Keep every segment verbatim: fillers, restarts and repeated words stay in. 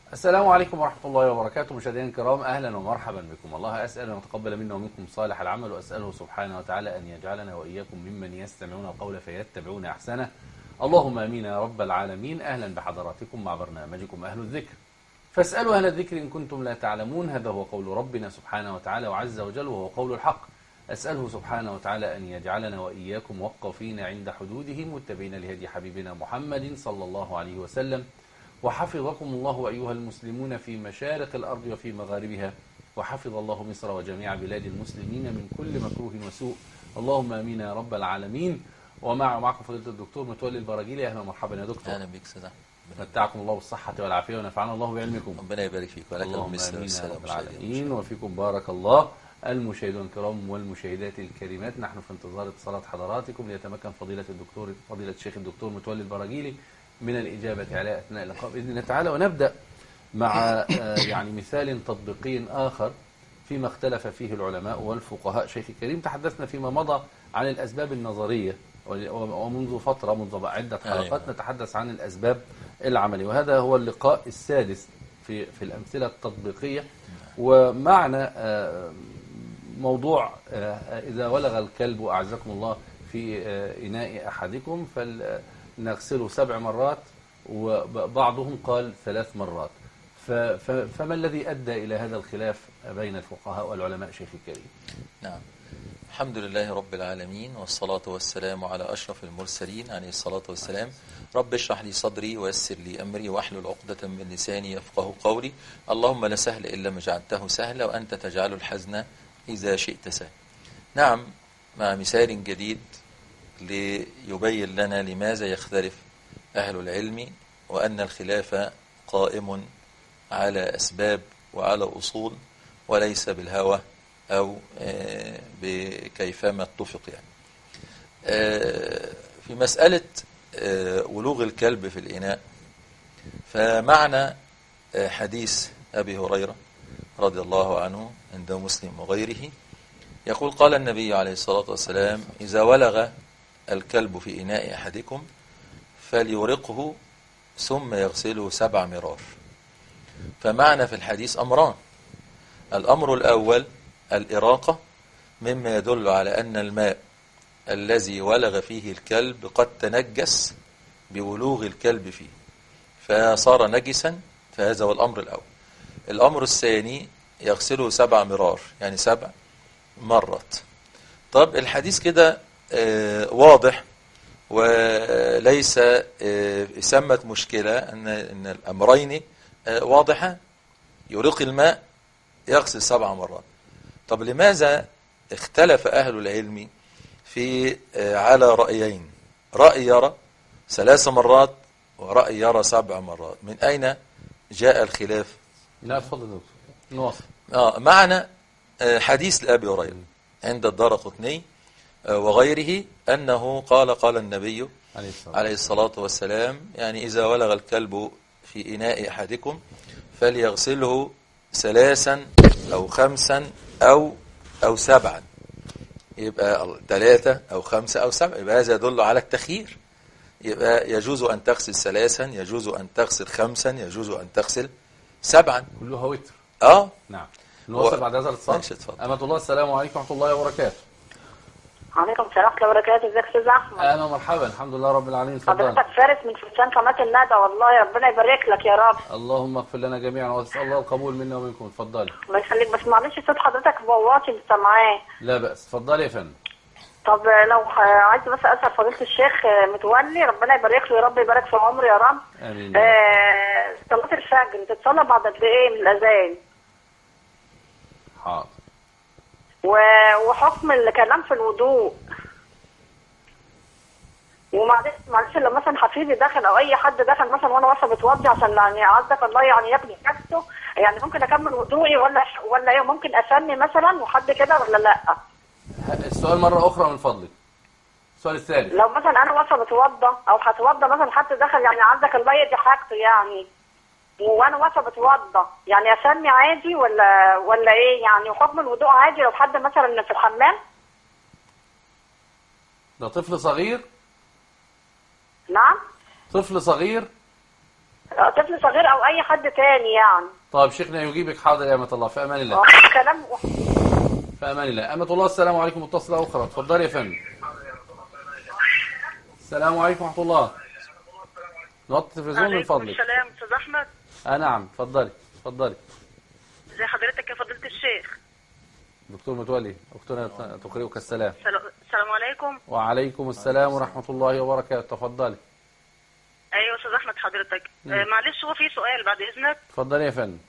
السلام عليكم ورحمة الله وبركاته. مشاهدينا الكرام، أهلا ومرحبا بكم. الله أسأل أن يتقبل منا ومنكم صالح العمل، وأسأله سبحانه وتعالى أن يجعلنا وإياكم ممن يستمعون القول فيتبعون أحسنه. اللهم آمين يا رب العالمين. أهلا بحضراتكم مع برنامجكم أهل الذكر، فاسألوا أهل الذكر إن كنتم لا تعلمون. هذا هو قول ربنا سبحانه وتعالى وعز وجل، وهو قول الحق. أسأله سبحانه وتعالى أن يجعلنا وإياكم وقفين عند حدوده، متبعين لهدي حبيبنا محمد صلى الله عليه وسلم. وحفظكم الله أيها المسلمون في مشارق الأرض وفي مغاربها، وحفظ الله مصر وجميع بلاد المسلمين من كل مكروه وسوء. اللهم آمين يا رب العالمين. ومع معكم فضيلة الدكتور متولي البراجيلي. أهلا ومرحبا يا دكتور. أهلا بك سيدنا. متعكم الله بالصحة والعافية ونفعنا الله بعلمكم. ربنا يبارك فيك ولكم اللهم المثل آمين يا والسلام. رب العالمين. وفيكم بارك الله. المشاهدون الكرام والمشاهدات الكريمات، نحن في انتظار اتصالات حضراتكم ليتمكن فضيلة الدكتور فضيلة الشيخ الدكتور متولي البراجيلي من الإجابة على أثناء اللقاء بإذن الله تعالى. ونبدأ مع يعني مثال تطبيقي آخر فيما اختلف فيه العلماء والفقهاء. شيخ الكريم، تحدثنا فيما مضى عن الأسباب النظرية، ومنذ فترة منذ عدة حلقات نتحدث عن الأسباب العملية، وهذا هو اللقاء السادس في في الأمثلة التطبيقية. ومعنا موضوع إذا ولغ الكلب أعزكم الله في إناء أحدكم فلنغسله سبع مرات، وبعضهم قال ثلاث مرات. فما الذي أدى إلى هذا الخلاف بين الفقهاء والعلماء شيخ الكريم؟ نعم، الحمد لله رب العالمين، والصلاة والسلام على أشرف المرسلين عليه الصلاة والسلام. رب اشرح لي صدري ويسر لي أمري واحلل عقدة من لساني يفقه قولي. اللهم لا سهل إلا ما جعلته سهلا، وأنت تجعل الحزن إذا شئت سهل. نعم، مع مثال جديد ليبين لنا لماذا يختلف أهل العلم، وأن الخلاف قائم على أسباب وعلى أصول وليس بالهوى أو بكيفما اتفق. يعني في مسألة ولوغ الكلب في الإناء، فمعنى حديث أبي هريرة رضي الله عنه عند مسلم وغيره يقول: قال النبي عليه الصلاة والسلام: إذا ولغ الكلب في إناء أحدكم فليرقه ثم يغسله سبع مرار. فمعنى في الحديث أمران: الأمر الأول الإراقة، مما يدل على أن الماء الذي ولغ فيه الكلب قد تنجس بولوغ الكلب فيه فصار نجسا، فهذا هو الأمر الأول. الأمر الثاني يغسله سبع مرار، يعني سبع مرات. طب الحديث كده آه واضح، وليس آه سمت مشكلة أن, إن الأمرين آه واضحة. يريق الماء، يغسل سبع مرات. طب لماذا اختلف أهل العلم في على رأيين؟ رأي يرى ثلاث مرات ورأي يرى سبع مرات. من أين جاء الخلاف؟ لا اتفضل دكتور نواصل. آه معنى حديث لأبي هريرة عند الدارقطني وغيره أنه قال قال النبي عليه الصلاة والسلام: يعني إذا ولغ الكلب في إناء أحدكم فليغسله ثلاثا أو خمسا أو أو سبعا. يبقى ثلاثة أو خمسة أو سبعة، يبقى هذا يدل على التخيير. يبقى يجوز أن تغسل ثلاثا، يجوز أن تغسل خمسا، يجوز أن تغسل سبعا، كلها وتر. آه نعم. نواصل و... بعد هذا الاتصال. أمة الله، السلام عليكم ورحمة الله وبركاته. وعليكم السلام ورحمة الله وبركاته. ازيك يا استاذ احمد؟ اهلا ومرحبا، الحمد لله رب العالمين. حضرتك فارس من فرسان قناة الندى، والله ربنا يبارك لك يا رب. اللهم اغفر لنا جميعا واسال الله القبول منا ومنكم. اتفضلي. الله يخليك، بس معلش صوت حضرتك بواطي مش سامعاه. لا بأس، اتفضلي يا فندم. طب لو عايز بس اسال فضيلة الشيخ متولي، ربنا يبارك له يا رب، يبارك في عمره يا رب. امين. آه صلاة الفجر تتصلى بعد قد ايه من الاذان؟ حاضر. وحكم الكلام في الوضوء، ومعلش معلش لو مثلا حفيدي دخل او اي حد دخل مثلا وانا واقفه بتوضي عشان يعني عزك الله يعني ياخد حاجته، يعني ممكن اكمل وضوئي ولا ولا ايه؟ ممكن اسمي مثلا وحد كده ولا لا؟ السؤال مره اخرى من فضلك. السؤال الثالث: لو مثلا انا واقفه بتوضى او هتوضى مثلا حد دخل يعني عزك الله يدي حاجته يعني، وانا واقفه بتوضى، يعني اسمي عادي ولا ولا ايه يعني؟ وحكم الوضوء عادي لو حد مثلا في الحمام؟ ده طفل صغير؟ نعم. طفل صغير؟ طفل صغير او اي حد تاني يعني. طيب شيخنا يجيبك حاضر يا أمة الله، في أمان الله. كلام في أمان الله. أمة الله السلام عليكم، متصلة أخرى، اتفضلي يا فندم. السلام عليكم ورحمة الله. نوطي التلفزيون من فضلك. السلام استاذ احمد. اه نعم اتفضلي اتفضلي. ازي حضرتك يا فضيلة الشيخ؟ دكتور متولي، اختنا تقرئك السلام. السلام عليكم. وعليكم السلام ورحمة الله وبركاته، تفضلي. ايوه استاذ احمد حضرتك. آه معلش هو في سؤال بعد اذنك. اتفضلي يا فندم.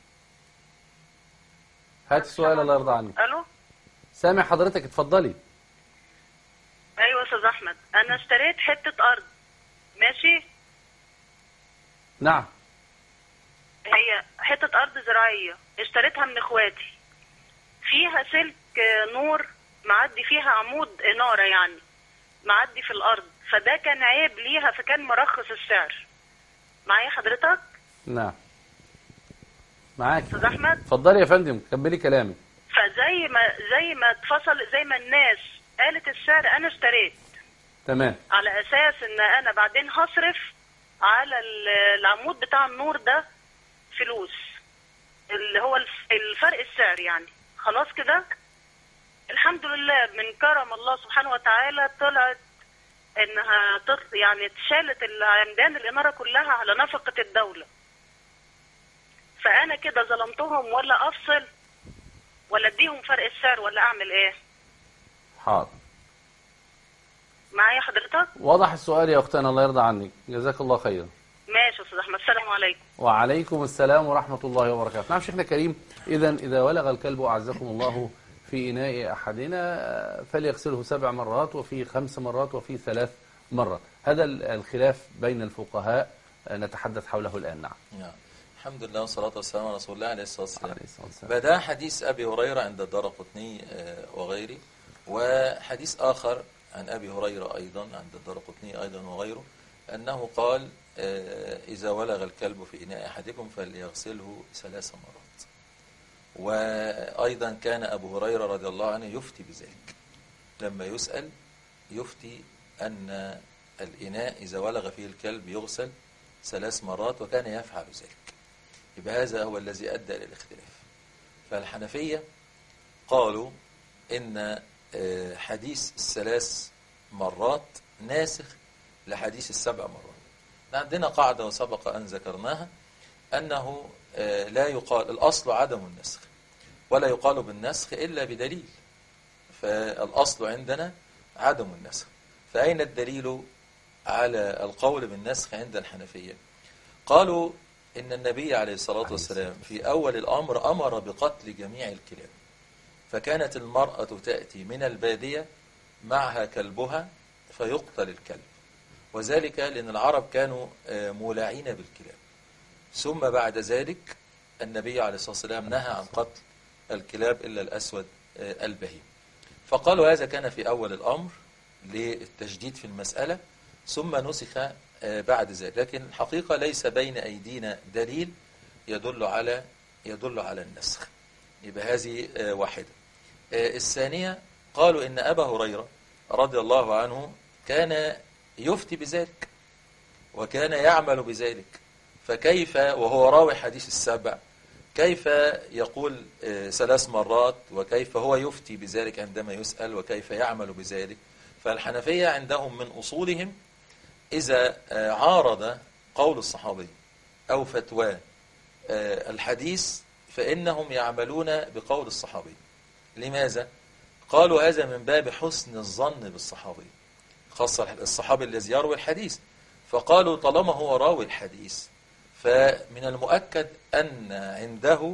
هات السؤال الله يرضى عنك. الو سامع حضرتك، اتفضلي. ايوه استاذ احمد، انا اشتريت حتة ارض ماشي. نعم. هي حتة ارض زراعية اشتريتها من اخواتي، فيها سلك نور معدي فيها عمود انارة يعني معدي في الارض، فده كان عيب ليها فكان مرخص السعر. معايا حضرتك؟ نعم معاك استاذ احمد. اتفضلي يا فندم كملي كلامك. فزي ما زي ما اتفصل زي ما الناس قالت السعر انا اشتريت تمام على اساس ان انا بعدين هصرف على العمود بتاع النور ده فلوس اللي هو الفرق السعر يعني. خلاص كده الحمد لله من كرم الله سبحانه وتعالى طلعت انها تط... يعني اتشالت عمدان الاناره كلها على نفقه الدوله. فانا كده ظلمتهم ولا افصل ولا اديهم فرق السعر ولا اعمل ايه؟ حاضر. معايا حضرتك؟ واضح السؤال يا اختنا، الله يرضى عنك، جزاك الله خيرا. ماشي يا استاذ احمد، السلام عليكم. وعليكم السلام ورحمه الله وبركاته. نعم شيخنا الكريم، اذا اذا ولغ الكلب اعزكم الله في اناء احدنا فليغسله سبع مرات وفي خمس مرات وفي ثلاث مرات. هذا الخلاف بين الفقهاء نتحدث حوله الان. نعم. نعم. الحمد لله والصلاة والسلام على رسول الله عليه الصلاة والسلام. عليه الصلاة والسلام. بدأ حديث أبي هريرة عند الدارقطني وغيره، وحديث آخر عن أبي هريرة أيضا عند الدارقطني أيضا وغيره، أنه قال إذا ولغ الكلب في إناء أحدكم فليغسله ثلاث مرات. وأيضا كان أبو هريرة رضي الله عنه يفتي بذلك، لما يسأل يفتي أن الإناء إذا ولغ فيه الكلب يغسل ثلاث مرات، وكان يفعل ذلك. يبقى هذا هو الذي أدى إلى الاختلاف. فالحنفية قالوا إن حديث الثلاث مرات ناسخ لحديث السبع مرات. عندنا قاعدة وسبق أن ذكرناها أنه لا يقال الأصل عدم النسخ، ولا يقال بالنسخ إلا بدليل. فالأصل عندنا عدم النسخ، فأين الدليل على القول بالنسخ عند الحنفية؟ قالوا إن النبي عليه الصلاة والسلام في أول الأمر أمر بقتل جميع الكلاب، فكانت المرأة تأتي من البادية معها كلبها فيقتل الكلب، وذلك لأن العرب كانوا مولعين بالكلاب. ثم بعد ذلك النبي عليه الصلاة والسلام نهى عن قتل الكلاب إلا الأسود البهيم. فقالوا هذا كان في أول الأمر للتجديد في المسألة، ثم نسخ بعد ذلك. لكن الحقيقة ليس بين أيدينا دليل يدل على يدل على النسخ. يبقى هذه واحدة. الثانية قالوا إن أبا هريرة رضي الله عنه كان يفتي بذلك وكان يعمل بذلك، فكيف وهو راوي حديث السبع كيف يقول ثلاث مرات، وكيف هو يفتي بذلك عندما يسأل، وكيف يعمل بذلك؟ فالحنفية عندهم من أصولهم إذا عارض قول الصحابي أو فتوى الحديث فإنهم يعملون بقول الصحابي. لماذا؟ قالوا هذا من باب حسن الظن بالصحابي، خاصة الصحابي الذي يروي الحديث. فقالوا طالما هو راوي الحديث فمن المؤكد أن عنده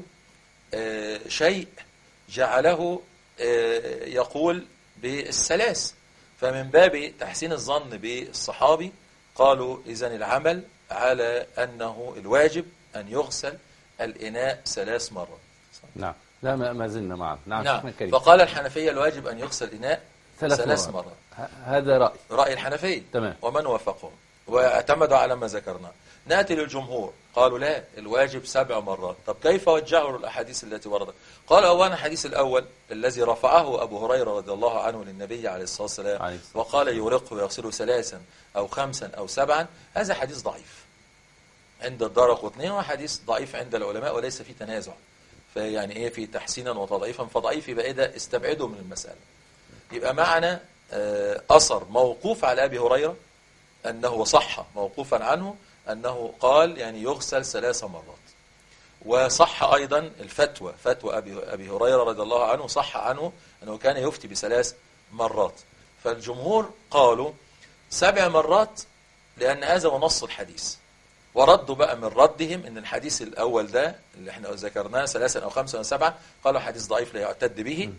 شيء جعله يقول بالثلاث، فمن باب تحسين الظن بالصحابي قالوا إذن العمل على أنه الواجب أن يغسل الإناء ثلاث مرات. نعم. لا ما زلنا معه. نعم, نعم. فقال الحنفية الواجب أن يغسل الإناء ثلاث, ثلاث مرات. مرات. هذا رأي رأي الحنفية. تمام. ومن وافقهم واعتمدوا على ما ذكرنا. نأتي للجمهور قالوا لا، الواجب سبع مرات. طب كيف وجهوا الأحاديث التي وردت؟ قال أولا الحديث الأول الذي رفعه أبو هريرة رضي الله عنه للنبي عليه الصلاة والسلام وقال يورقه ويغسله ثلاثا أو خمسا أو سبعا، هذا حديث ضعيف. عند الدارقطني وحديث ضعيف عند العلماء وليس فيه تنازع، فيعني ايه في تحسينا وتضعيفا، فضعيف يبقى ايه ده استبعده من المسألة. يبقى معنا أثر موقوف على أبي هريرة أنه صح موقوفا عنه أنه قال يعني يغسل ثلاث مرات، وصح أيضا الفتوى فتوى أبي, أبي هريرة رضي الله عنه صح عنه أنه كان يفتي بثلاث مرات. فالجمهور قالوا سبع مرات لأن هذا هو نص الحديث، وردوا بقى من ردهم أن الحديث الأول ده اللي احنا ذكرناه ثلاثا أو خمسا أو سبعة قالوا حديث ضعيف لا يعتد به،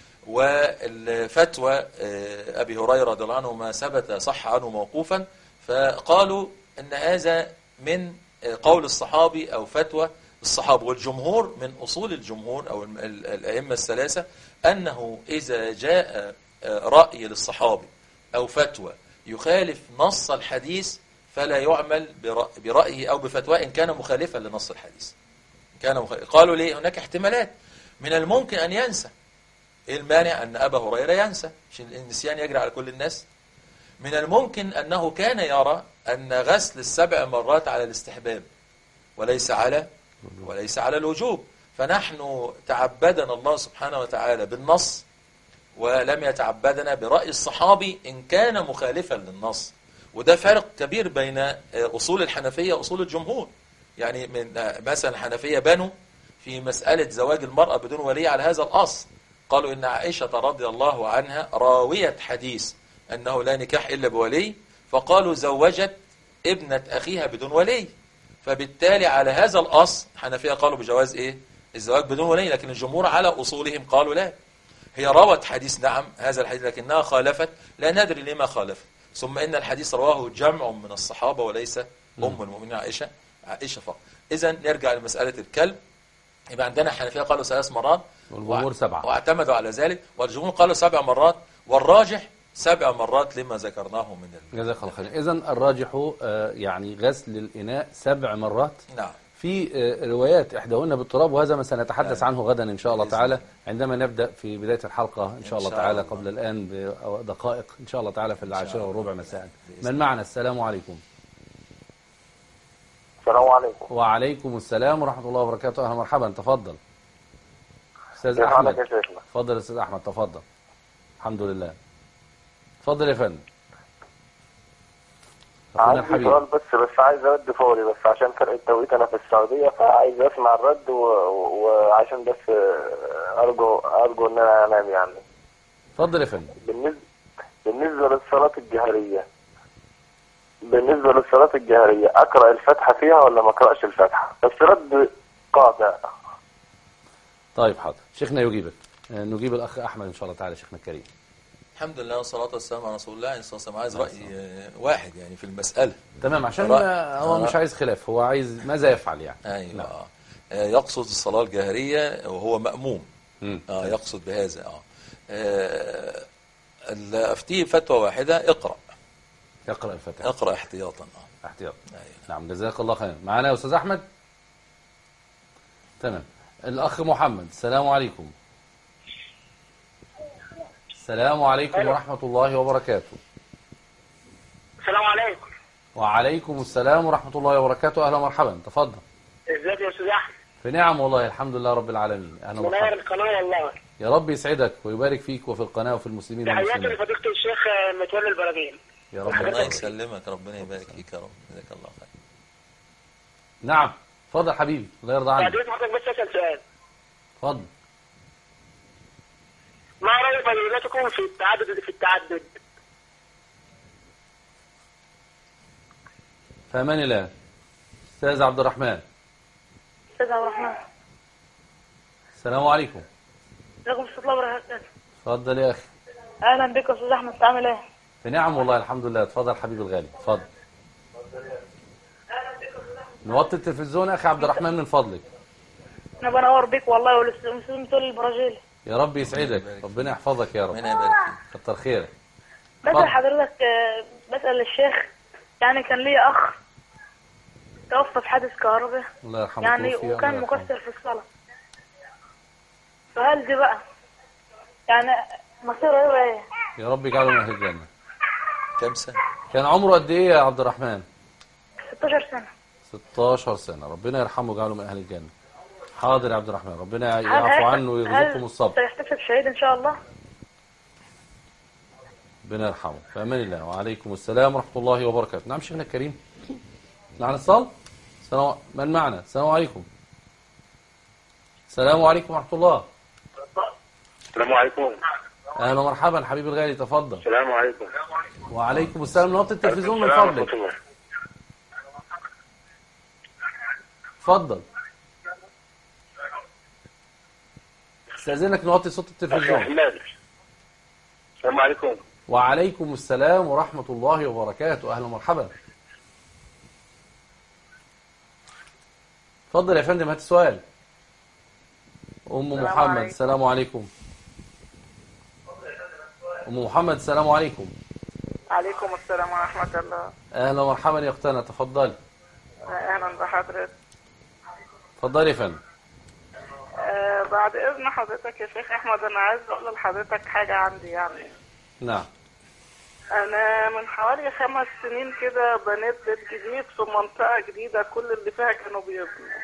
والفتوى أبي هريرة رضي الله عنه ما ثبت صح عنه موقوفا، فقالوا أن هذا من قول الصحابي أو فتوى الصحابة. والجمهور من أصول الجمهور أو الأئمة الثلاثة أنه إذا جاء رأي للصحابي أو فتوى يخالف نص الحديث فلا يعمل برأيه أو بفتوى إن كان مخالفا لنص الحديث. كان مخالف. قالوا ليه؟ هناك احتمالات، من الممكن أن ينسى. إيه المانع أن أبا هريرة ينسى؟ مش النسيان يجري على كل الناس. من الممكن أنه كان يرى أن غسل السبع مرات على الاستحباب وليس على وليس على الوجوب، فنحن تعبدنا الله سبحانه وتعالى بالنص ولم يتعبدنا برأي الصحابي إن كان مخالفا للنص. وده فرق كبير بين أصول الحنفية وأصول الجمهور. يعني من مثلا الحنفية بنوا في مسألة زواج المرأة بدون ولي على هذا الأصل، قالوا إن عائشة رضي الله عنها راوية حديث أنه لا نكاح إلا بولي، فقالوا زوجت ابنة أخيها بدون ولي، فبالتالي على هذا الأصل الحنفية قالوا بجواز إيه؟ الزواج بدون ولي. لكن الجمهور على أصولهم قالوا لا، هي روت حديث نعم هذا الحديث لكنها خالفت لا ندري لما خالفت، ثم إن الحديث رواه جمع من الصحابة وليس أم المؤمنين عائشة عائشة فقط. إذن نرجع لمسألة الكلب، يبقى عندنا حنفية قالوا ثلاث مرات والجمهور سبعة واعتمدوا على ذلك، والجمهور قالوا سبع مرات، والراجح سبع مرات لما ذكرناه من ال... جزاك الله خير. إذن الراجح يعني غسل الإناء سبع مرات. نعم. في روايات إحداهن بالتراب، وهذا ما سنتحدث عنه غدا إن شاء الله تعالى عندما نبدأ في بداية الحلقة إن شاء الله تعالى قبل الآن بدقائق إن شاء الله تعالى في العاشرة والربع مساء. من معنا؟ السلام عليكم. السلام عليكم. وعليكم السلام ورحمة الله وبركاته. أهلا مرحبا، تفضل أستاذ كيف أحمد. حالك يا شيخنا؟ تفضل أستاذ أحمد، تفضل. الحمد لله، تفضل يا فندم. عندي سؤال بس بس عايز ارد فوري، بس عشان فرق التوقيت انا في السعوديه، فعايز اسمع الرد وعشان بس ارجو ارجو ان انا انام يعني. اتفضل يا فندم. بالنسبه بالنسبه للصلاه الجهريه بالنسبه للصلاه الجهريه اقرا الفاتحه فيها ولا ما اقراش الفاتحه؟ بس رد قاطع. طيب حاضر، شيخنا يجيبك. نجيب الاخ احمد ان شاء الله تعالى. شيخنا الكريم. الحمد لله والصلاة والسلام على رسول الله عليه الصلاة والسلام. عايز رأي واحد يعني في المسألة. تمام، عشان رأي. هو مش عايز خلاف، هو عايز ماذا يفعل يعني. أيوة. نعم. آه. يقصد الصلاة الجاهرية وهو مأموم. مم. آه يقصد بهذا. آه. آه. أفتيه فتوى واحدة، اقرأ اقرأ الفاتحة. اقرأ احتياطا. آه. احتياطا. أيوة. نعم، جزاك الله خير. معنا يا أستاذ أحمد. تمام. الأخ محمد، السلام عليكم. السلام عليكم ورحمة الله وبركاته. السلام عليكم. وعليكم السلام ورحمة الله وبركاته. أهلا مرحبا، تفضل. ازيك يا أستاذ أحمد؟ في نعم والله، الحمد لله رب العالمين. أهلا منور مرحبا. القناة والله. يا رب يسعدك ويبارك فيك وفي القناة وفي المسلمين تحياتي والمسلمات. لفضيلة الشيخ متولي البراجيل. يا رب. الله يسلمك، ربنا يبارك فيك يا رب. جزاك الله خير. نعم، اتفضل حبيبي، الله يرضى عنك. بعدين حضرتك بس أسأل سؤال. اتفضل. ما رأي فضيلتكم في التعدد في التعدد؟ في أمان الله. أستاذ عبد الرحمن. استاذ عبد الرحمن. السلام عليكم. عليكم السلام ورحمة الله. اتفضل يا أخي. اهلا بك يا استاذ احمد، تعمل ايه؟ في نعم والله الحمد لله. اتفضل حبيبي الغالي، اتفضل. نوطي التلفزيون يا أخي عبد الرحمن من فضلك. انا بنور بك والله والاستاذ متولي البراجيل. يا رب يسعدك، ربنا يحفظك يا رب. ربنا يبارك فيك. كتر خيرك. بسأل حضرتك، بسأل الشيخ، يعني كان لي اخ توفى في حادث كهرباء الله يرحمه. يعني توفي. وكان الله يرحمه. مكسر في الصلاة، فهل دي بقى يعني مصيره ايه؟ يا رب يجعله من أهل الجنة. كم سنة؟ كان عمره قد إيه يا عبد الرحمن؟ ستاشر سنة. ستاشر سنة، ربنا يرحمه ويجعله من أهل الجنة. حاضر يا عبد الرحمن، ربنا يعفو عنه ويرزقكم الصبر. سيحتفل شهيد إن شاء الله. ربنا يرحمه. في أمان الله. وعليكم السلام ورحمة الله وبركاته. نعم شيخنا الكريم. معنا اتصال؟ السلام من معنا؟ السلام عليكم. السلام عليكم ورحمة الله. السلام عليكم. أهلا ومرحبا حبيبي الغالي، تفضل. السلام عليكم. وعليكم السلام. نوطي التلفزيون من فضلك. اتفضل. استاذنك نوطي صوت التلفزيون. السلام عليكم. وعليكم السلام ورحمة الله وبركاته. أهلا ومرحبا. اتفضل يا فندم، هات السؤال. أم محمد. السلام عليكم. أم محمد السلام عليكم. عليكم السلام ورحمة الله. أهلا ومرحبا يا أختنا، تفضلي. أهلا بحضرتك. تفضلي يا فندم. آه بعد إذن حضرتك يا شيخ أحمد، أنا عايز أقول لحضرتك حاجة عندي يعني. نعم. أنا من حوالي خمس سنين كده بنيت بيت جديد في منطقة جديدة، كل اللي فيها كانوا بيبنوا.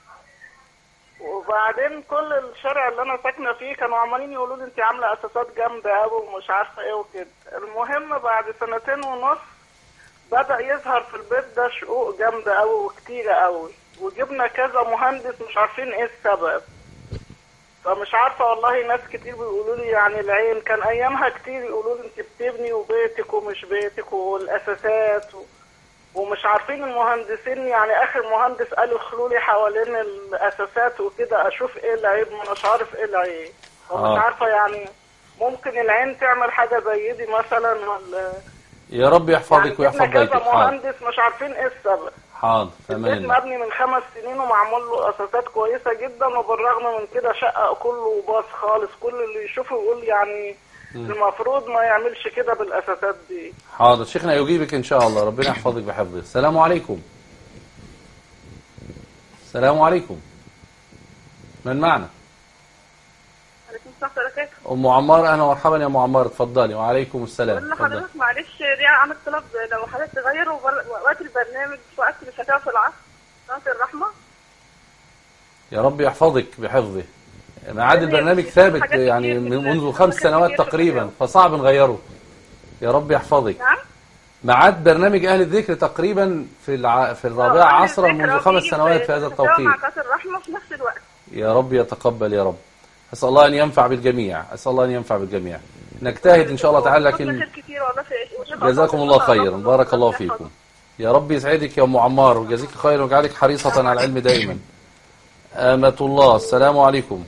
وبعدين كل الشارع اللي أنا ساكنة فيه كانوا عمالين يقولوا لي أنت عاملة أساسات جامدة أوي ومش عارفة إيه وكده. المهم بعد سنتين ونص بدأ يظهر في البيت ده شقوق جامدة أوي وكتيرة أوي، وجبنا كذا مهندس مش عارفين إيه السبب. فمش عارفة والله، ناس كتير بيقولوا لي يعني العين كان أيامها كتير يقولوا لي أنت بتبني وبيتك ومش بيتك والأساسات و... ومش عارفين المهندسين. يعني آخر مهندس قالوا خلوا لي حوالين الأساسات وكده أشوف إيه العيب، ما مش عارف إيه العيب. ومش عارفة يعني ممكن العين تعمل حاجة زي دي مثلا ولا. يا رب يحفظك يعني ويحفظ بيتك. كذا مهندس مش عارفين إيه السبب. حاضر. فمان الله. مبني من خمس سنين ومعمول له اساسات كويسه جدا، وبالرغم من كده شقق كله باص خالص. كل اللي يشوفه يقول يعني م. المفروض ما يعملش كده بالاساسات دي. حاضر شيخنا يجيبك ان شاء الله، ربنا يحفظك بحفظه. السلام عليكم. السلام عليكم. من معنا؟ عليكم السلام ورحمة الله. ام عمار. اهلا ومرحبا يا ام عمار، اتفضلي. وعليكم السلام. بقول لحضرتك معلش دي عامل طلب، لو حضرتك تغير وقت البرنامج في وقت الفتاوى في العصر قناة الرحمة. يا رب يحفظك بحفظه. ميعاد البرنامج ثابت يعني منذ خمس سنوات تقريبا، فصعب نغيره. يا رب يحفظك. نعم. ميعاد برنامج اهل الذكر تقريبا في الع... في الرابعه عصرا منذ خمس سنوات في هذا التوقيت. مع قناة الرحمة في نفس الوقت. يا رب يتقبل يا رب. أسأل الله أن ينفع بالجميع، أسأل الله أن ينفع بالجميع. نجتهد إن شاء الله تعالى، لكن جزاكم الله خيرا، بارك الله فيكم. يا رب يسعدك يا أم عمار ويجزيك خيرا ويجعلك حريصة على العلم دائما. آمة الله. السلام عليكم.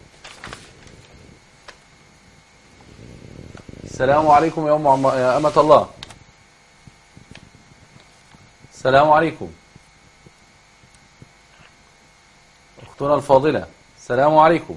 السلام عليكم يا أم عمار يا أمة الله. السلام عليكم أختنا الفاضلة. السلام عليكم.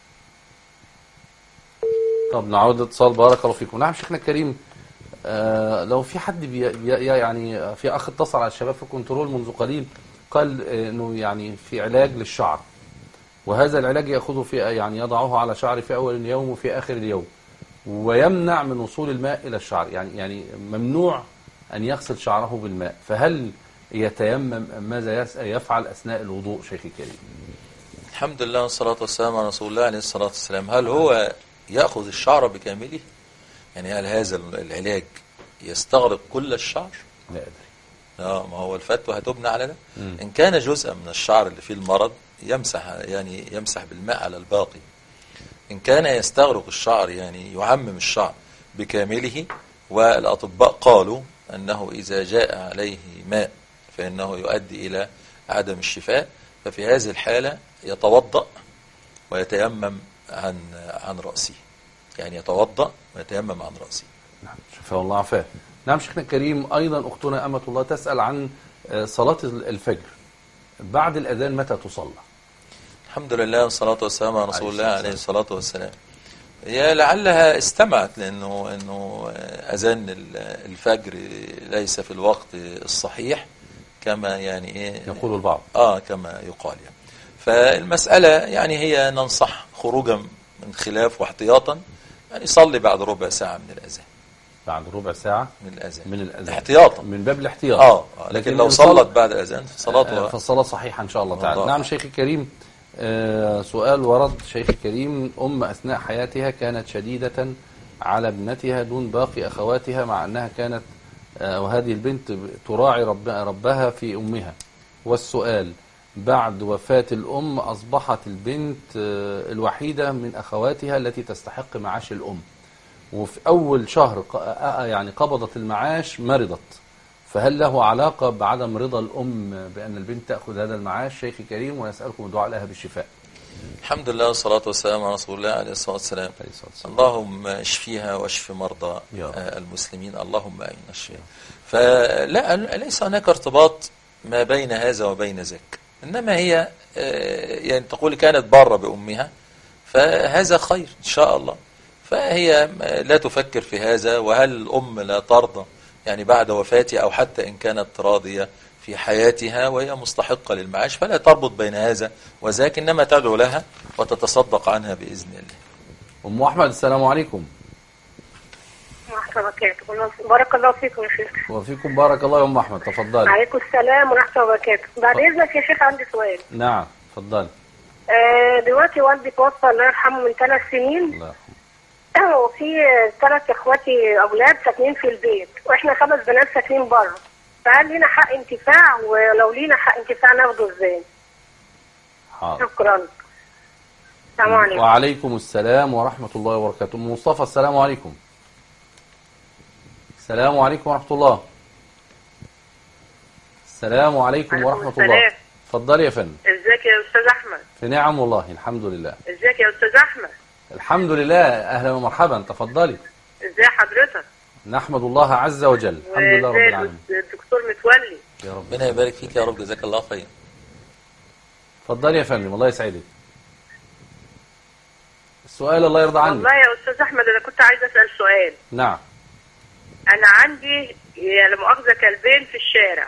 طب نعود اتصال. بارك الله فيكم. نعم شيخنا الكريم، آه لو في حد بي بي يعني في اخ اتصل على الشباب في كنترول منذ قليل قال انه يعني في علاج للشعر، وهذا العلاج ياخذه في يعني يضعه على شعره في اول اليوم وفي اخر اليوم، ويمنع من وصول الماء الى الشعر، يعني يعني ممنوع ان يغسل شعره بالماء، فهل يتيمم ام ماذا يفعل اثناء الوضوء شيخي الكريم؟ الحمد لله والصلاة والسلام على رسول الله عليه الصلاة والسلام. هل هو يأخذ الشعر بكامله؟ يعني هل هذا العلاج يستغرق كل الشعر؟ لا أدري. اه ما هو الفتوى هتبنى على ده. م. إن كان جزءا من الشعر اللي فيه المرض يمسح يعني يمسح بالماء على الباقي. إن كان يستغرق الشعر يعني يعمم الشعر بكامله، والأطباء قالوا أنه إذا جاء عليه ماء فإنه يؤدي إلى عدم الشفاء، ففي هذه الحالة يتوضأ ويتيمم عن عن رأسه، يعني يتوضأ ويتيمم عن رأسه. نعم شفاء الله عافاه. نعم شيخنا الكريم، أيضا أختنا أمة الله تسأل عن صلاة الفجر بعد الأذان متى تصلى؟ الحمد لله والصلاة والسلام على رسول الله عليه الصلاة والسلام. هي لعلها استمعت لأنه إنه أذان الفجر ليس في الوقت الصحيح كما يعني إيه يقول البعض. آه كما يقال يعني. فالمسألة يعني هي ننصح خروجا من خلاف واحتياطا، يعني صلي بعد ربع ساعة من الأذان. بعد ربع ساعة من الأذان من الأذان احتياطا من باب الاحتياط. اه لكن لو إن صلت بعد الأذان فصلاته فالصلاة صحيحة إن شاء الله تعالى. والله. نعم شيخ الكريم، آه سؤال ورد شيخ الكريم: أم أثناء حياتها كانت شديدة على ابنتها دون باقي أخواتها، مع أنها كانت آه وهذه البنت تراعي رب ربها في أمها، والسؤال: بعد وفاة الأم أصبحت البنت آه الوحيدة من أخواتها التي تستحق معاش الأم، وفي أول شهر يعني قبضت المعاش مرضت، فهل له علاقة بعدم رضا الأم بأن البنت تأخذ هذا المعاش شيخ الكريم؟ ونسألكم الدعاء لها بالشفاء. الحمد لله والصلاة والسلام على رسول الله عليه الصلاة والسلام. اللهم اشفيها واشف مرضى المسلمين، اللهم آمين الشفاء. فلا ليس هناك ارتباط ما بين هذا وبين ذاك، إنما هي يعني تقول كانت بارة بأمها فهذا خير إن شاء الله، فهي لا تفكر في هذا. وهل الأم لا ترضى يعني بعد وفاتها، أو حتى إن كانت راضية في حياتها وهي مستحقة للمعاش، فلا تربط بين هذا وذاك، إنما تدعو لها وتتصدق عنها بإذن الله. أم أحمد السلام عليكم. ورحمة الله وبركاته. بارك الله فيكم يا شيخ. وفيكم بارك الله يا أم أحمد، تفضلي. عليكم السلام ورحمة الله وبركاته. بعد إذنك يا شيخ عندي سؤال. نعم تفضلي. آه دلوقتي والدي توفى الله يرحمه من ثلاث سنين. الله يرحمه. وفي ثلاث اخواتي اولاد ساكنين في البيت، واحنا خمس بنات ساكنين بره، فهل لينا حق انتفاع؟ ولو لينا حق انتفاع ناخده ازاي؟ حاضر. شكرا. السلام عليكم. وعليكم السلام ورحمة الله وبركاته. مصطفى السلام عليكم. السلام عليكم ورحمة الله. السلام عليكم ورحمة الله. اتفضلي يا فندم. ازيك يا استاذ احمد؟ في نعم والله الحمد لله. ازيك يا استاذ احمد؟ الحمد لله، اهلا ومرحبا، تفضلي. ازي حضرتك؟ نحمد الله عز وجل، الحمد لله رب العالمين. الدكتور متولي، يا ربنا يبارك فيك يا رب، جزاك الله خير. اتفضلي يا فندم، الله يسعدك. السؤال الله يرضى عنك. والله يا استاذ احمد انا كنت عايزه اسال سؤال. نعم. انا عندي لا مؤاخذه كلبين في الشارع،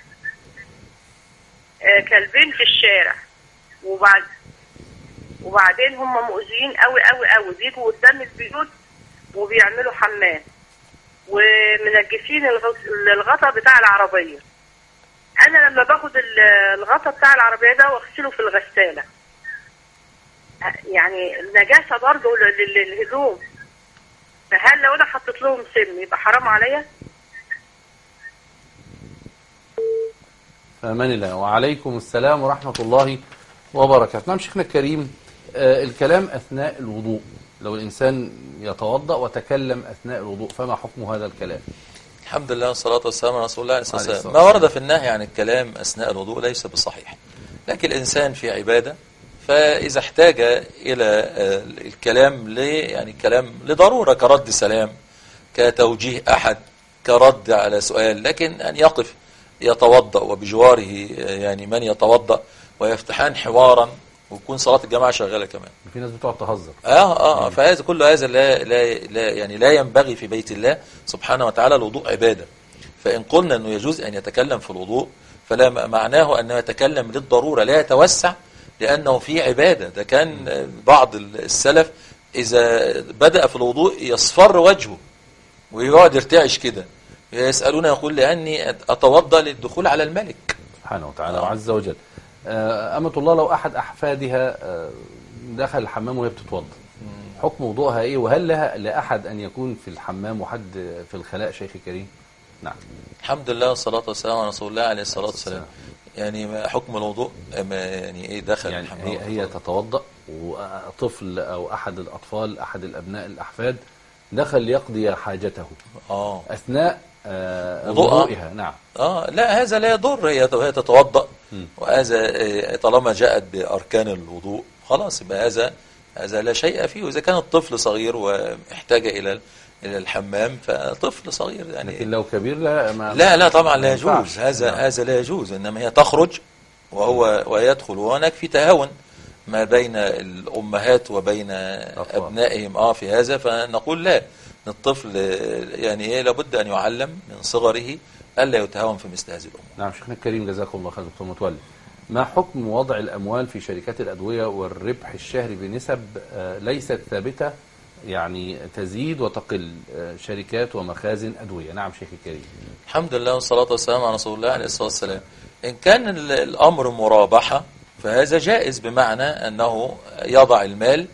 آه كلبين في الشارع، وبعد وبعدين هم مؤذيين قوي قوي قوي، بيجوا قدام البيوت وبيعملوا حمام ومنجسين الغطا بتاع العربيه. انا لما باخد الغطا بتاع العربيه ده واغسله في الغساله، يعني نجاسه برضه للهدوم، فهل لو انا حطيت لهم سم يبقى حرام عليا؟ فأمان الله. وعليكم السلام ورحمة الله وبركاته. نعم شيخنا الكريم، آه الكلام أثناء الوضوء، لو الإنسان يتوضأ وتكلم أثناء الوضوء فما حكم هذا الكلام؟ الحمد لله والصلاة والسلام على رسول الله عليه الصلاة والسلام. ما ورد في النهي عن الكلام أثناء الوضوء ليس بصحيح، لكن الإنسان في عبادة، فإذا احتاج إلى الكلام ل يعني الكلام لضرورة كرد سلام، كتوجيه أحد، كرد على سؤال، لكن أن يقف يتوضأ وبجواره يعني من يتوضأ ويفتحان حوارا، ويكون صلاة الجماعة شغالة كمان. في ناس بتقعد تهزر. اه اه فهذا كل هذا لا لا لا يعني لا ينبغي في بيت الله سبحانه وتعالى. الوضوء عبادة، فإن قلنا أنه يجوز أن يتكلم في الوضوء فلا معناه أنه يتكلم للضرورة، لا يتوسع لأنه في عبادة. ده كان بعض السلف إذا بدأ في الوضوء يصفر وجهه ويقعد يرتعش كده، يسألون يقول لأني أتوضأ للدخول على الملك سبحانه وتعالى آه. عز وجل. أمة الله، لو أحد أحفادها دخل الحمام وهي بتتوضأ، حكم وضوءها إيه؟ وهل لها لأحد أن يكون في الحمام وحد في الخلاء شيخ الكريم؟ نعم. الحمد لله والصلاة والسلام على رسول الله عليه الصلاة والسلام. يعني حكم الوضوء يعني إيه دخل يعني الحمام؟ هي, هي تتوضأ وطفل أو أحد الأطفال أحد الأبناء الأحفاد دخل يقضي حاجته آه. أثناء آه وضوئها. نعم. آه لا هذا لا يضر، هي تتوضأ، وهذا طالما جاءت بأركان الوضوء خلاص يبقى هذا هذا لا شيء فيه. وإذا كان الطفل صغير واحتاج إلى إلى الحمام فطفل صغير يعني، لكن لو كبير لا ما لا لا طبعا لا يجوز هذا. نعم. هذا لا يجوز، إنما هي تخرج وهو ويدخل، وهناك في تهاون ما بين الأمهات وبين أطفال. أبنائهم آه في هذا، فنقول لا، الطفل يعني إيه لابد أن يعلم من صغره ألا يتهاون في مثل هذه الأمور. نعم شيخنا الكريم جزاكم الله خير دكتور متولي. ما حكم وضع الأموال في شركات الأدوية والربح الشهري بنسب ليست ثابتة يعني تزيد وتقل شركات ومخازن أدوية. نعم شيخ الكريم. الحمد لله والصلاة والسلام على رسول الله عليه الصلاة والسلام. إن كان الأمر مرابحة فهذا جائز، بمعنى أنه يضع المال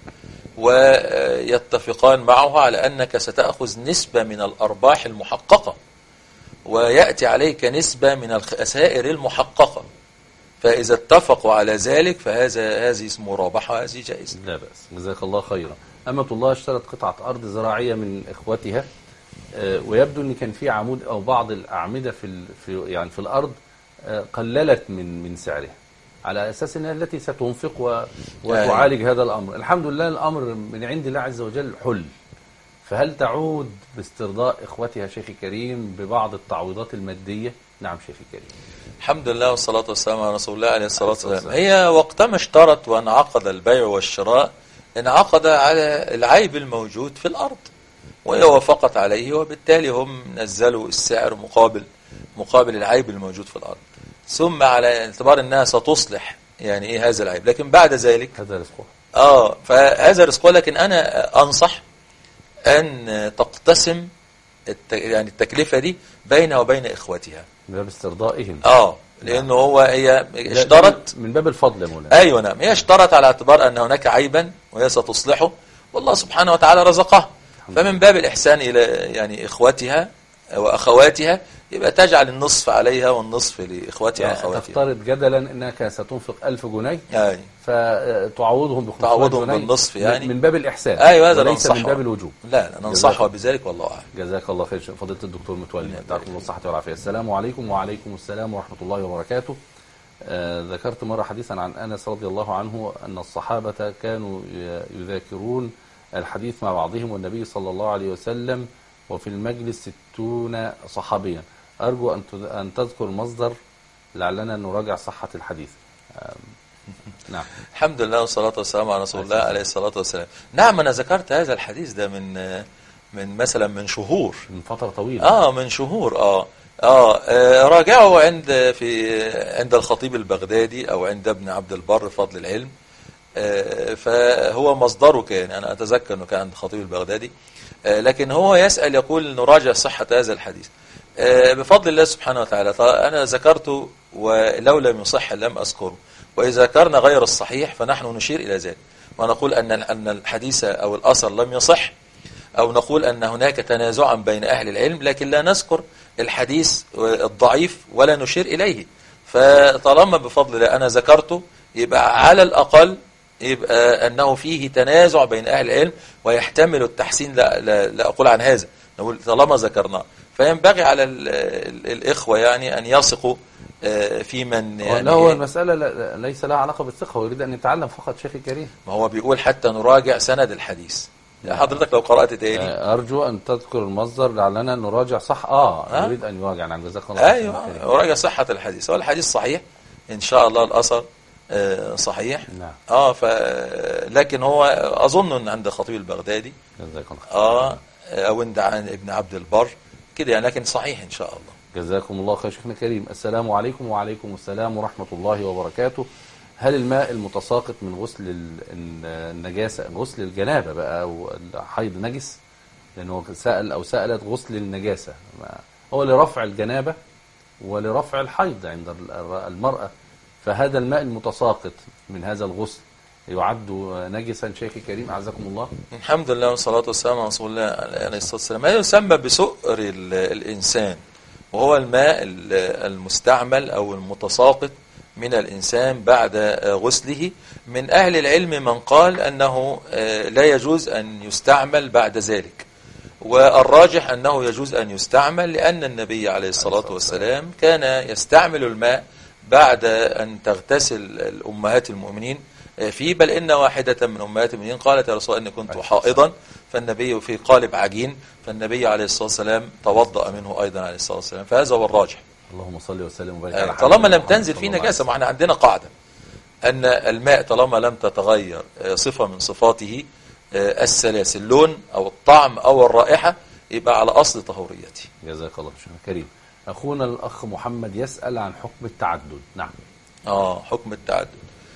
ويتفقان معه على أنك ستأخذ نسبة من الأرباح المحققة ويأتي عليك نسبة من الخسائر المحققة، فإذا اتفقوا على ذلك فهذا هذه اسمه مرابحة، هذه جائزة. لا بأس، جزاك الله خيرا. أمة الله اشترت قطعة أرض زراعية من إخوتها، ويبدو أن كان في عمود أو بعض الأعمدة في في يعني في الأرض قللت من من سعرها، على أساس أنها التي ستنفق و وتعالج هذا الأمر. الحمد لله الأمر من عند الله عز وجل حل، فهل تعود باسترضاء إخوتها شيخ الكريم ببعض التعويضات المادية؟ نعم شيخ الكريم. الحمد لله والصلاة والسلام على رسول الله عليه الصلاة والسلام. هي وقتما اشترت وانعقد البيع والشراء انعقد على العيب الموجود في الأرض، وهي وافقت عليه، وبالتالي هم نزلوا السعر مقابل مقابل العيب الموجود في الأرض، ثم على اعتبار أنها ستصلح يعني إيه هذا العيب، لكن بعد ذلك هذا رزقه. آه فهذا رزقه. لكن أنا أنصح أن تقتسم يعني التكلفة دي بينها وبين إخوتها من باب استرضائهم. آه لأنه هو هي اشترت من باب الفضل يا مولانا. أيوة نعم، هي اشترت على اعتبار أن هناك عيبا وهي ستصلحه، والله سبحانه وتعالى رزقها، فمن باب الإحسان إلى يعني إخوتها وأخواتها يبقى تجعل النصف عليها والنصف لإخواتها يعني وأخواتها. تفترض جدلا أنك ستنفق ألف جنيه أي. فتعوضهم بخمسمائة تعوضهم جنيه بالنصف يعني من باب الإحسان. أيوة هذا وليس ننصحه من باب الوجوب. لا لا ننصحه بذلك والله أعلم. جزاك الله خير فضيلة الدكتور متولي، يعطيكم الله الصحة والعافية. السلام عليكم. وعليكم السلام ورحمة الله وبركاته. آه ذكرت مرة حديثا عن أنس رضي الله عنه أن الصحابة كانوا يذاكرون الحديث مع بعضهم والنبي صلى الله عليه وسلم وفي المجلس ستون صحابيا. أرجو أن أن تذكر المصدر لعلنا نراجع صحة الحديث. نعم. الحمد لله والصلاة والسلام على رسول الله عليه الصلاة والسلام. نعم أنا ذكرت هذا الحديث ده من من مثلا من شهور، من فترة طويلة. آه من شهور آه آه, آه راجعه عند في عند الخطيب البغدادي أو عند ابن عبد البر فضل العلم. آه فهو مصدره كان، أنا أتذكر أنه كان عند الخطيب البغدادي. آه لكن هو يسأل يقول نراجع صحة هذا الحديث. بفضل الله سبحانه وتعالى أنا ذكرته ولو لم يصح لم أذكره، وإذا ذكرنا غير الصحيح فنحن نشير إلى ذلك ونقول أن أن الحديث أو الأثر لم يصح، أو نقول أن هناك تنازعا بين أهل العلم، لكن لا نذكر الحديث الضعيف ولا نشير إليه. فطالما بفضل الله أنا ذكرته يبقى على الأقل يبقى أنه فيه تنازع بين أهل العلم ويحتمل التحسين. لا, لا, لا أقول عن هذا، نقول طالما ذكرناه فينبغي على الإخوة يعني أن يثقوا في من يعني. لا هو المسألة ليس لها علاقة بالثقة، هو يريد أن يتعلم فقط شيخ الكريم. ما هو بيقول حتى نراجع سند الحديث. حضرتك لو قرأت تاني أرجو أن تذكر المصدر لعلنا نراجع صح. آه يريد أن يراجع. نعم جزاك الله. أيوة نراجع صحة الحديث. هو الحديث صحيح إن شاء الله، الأثر صحيح. نعم. آه ف لكن هو أظن أن عند خطيب البغدادي جزاك الله. آه أو عند ابن عبد البر كده يعني، لكن صحيح إن شاء الله. جزاكم الله خير شيخنا الكريم. السلام عليكم. وعليكم السلام ورحمة الله وبركاته. هل الماء المتساقط من غسل النجاسة، غسل الجنابة بقى أو الحيض نجس؟ لأنه سأل أو سألت غسل النجاسة، هو لرفع الجنابة ولرفع الحيض عند المرأة، فهذا الماء المتساقط من هذا الغسل يعد نجسا شيخ الكريم أعزكم الله؟ الحمد لله والصلاة والسلام على رسول الله عليه الصلاة والسلام. ما يسمى بسؤر الإنسان، وهو الماء المستعمل أو المتساقط من الإنسان بعد غسله. من أهل العلم من قال أنه لا يجوز أن يستعمل بعد ذلك، والراجح أنه يجوز أن يستعمل، لأن النبي عليه الصلاة والسلام كان يستعمل الماء بعد أن تغتسل الأمهات المؤمنين فيه. بل إن واحدة من أمهات المؤمنين قالت يا رسول الله إني كنت حائضا، فالنبي في قالب عجين، فالنبي عليه الصلاة والسلام توضأ منه أيضا عليه الصلاة والسلام. فهذا هو الراجح. اللهم صل وسلم وبارك على حبيبنا طالما لم تنزل فيه نجاسة. ما احنا عندنا قاعدة أن الماء طالما لم تتغير صفة من صفاته الثلاث، اللون أو الطعم أو الرائحة، يبقى على أصل طهوريته. جزاك الله شيخنا الكريم. أخونا الأخ محمد يسأل عن حكم التعدد. نعم. آه حكم التعدد.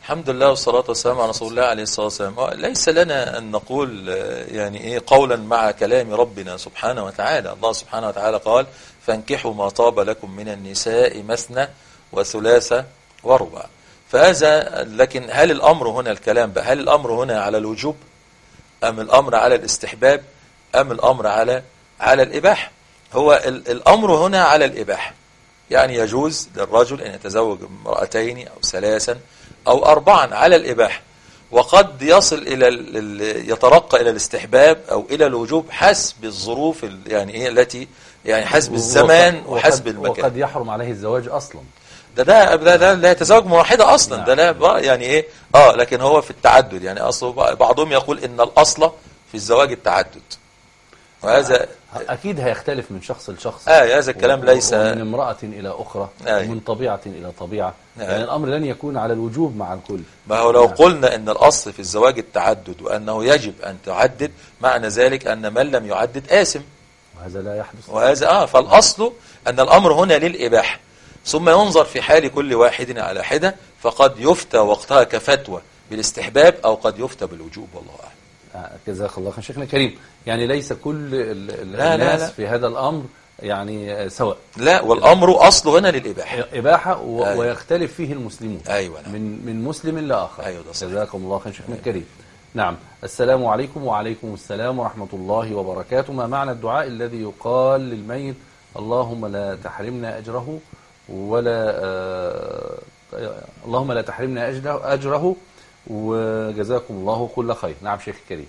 الحمد لله والصلاة والسلام على رسول الله عليه الصلاة والسلام. ليس لنا أن نقول يعني إيه قولا مع كلام ربنا سبحانه وتعالى. الله سبحانه وتعالى قال فانكحوا ما طاب لكم من النساء مثنى وثلاثة ورباع. فهذا لكن هل الأمر هنا الكلام بقى هل الأمر هنا على الوجوب أم الأمر على الاستحباب أم الأمر على على الإباحة؟ هو الأمر هنا على الإباحة، يعني يجوز للرجل أن يتزوج امرأتين أو ثلاثا أو أربعا على الإباحة، وقد يصل إلى يترقى إلى الاستحباب أو إلى الوجوب حسب الظروف يعني إيه التي يعني حسب الزمان وحسب المكان. وقد يحرم عليه الزواج أصلا. ده ده ده, ده لا يتزوج من واحدة أصلا. نعم. ده لا يعني إيه آه لكن هو في التعدد، يعني أصله بعضهم يقول إن الأصل في الزواج التعدد، وهذا أكيد هيختلف من شخص لشخص. آه هذا الكلام ليس من امرأة إلى أخرى، آه ومن طبيعة إلى طبيعة. آه يعني الأمر لن يكون على الوجوب مع الكل. ما هو لو قلنا أن الأصل في الزواج التعدد وأنه يجب أن تعدد، معنى ذلك أن من لم يعدد آثم، وهذا لا يحدث. وهذا آه فالأصل أن الأمر هنا للإباحة، ثم ينظر في حال كل واحد على حدة، فقد يفتى وقتها كفتوى بالاستحباب أو قد يفتى بالوجوب، والله أعلم. جزاك الله خير شيخنا كريم. يعني ليس كل لا الناس لا لا. في هذا الأمر يعني سواء. لا، والأمر أصله هنا للإباحة، إباحة و... أيوة. ويختلف فيه المسلمون. أيوة نعم. من من مسلم لآخر. أيوة جزاكم الله خير شيخنا الكريم. نعم. السلام عليكم. وعليكم السلام ورحمة الله وبركاته. ما معنى الدعاء الذي يقال للميت اللهم لا تحرمنا أجره ولا آه... اللهم لا تحرمنا أجره, أجره وجزاكم الله كل خير. نعم شيخ الكريم.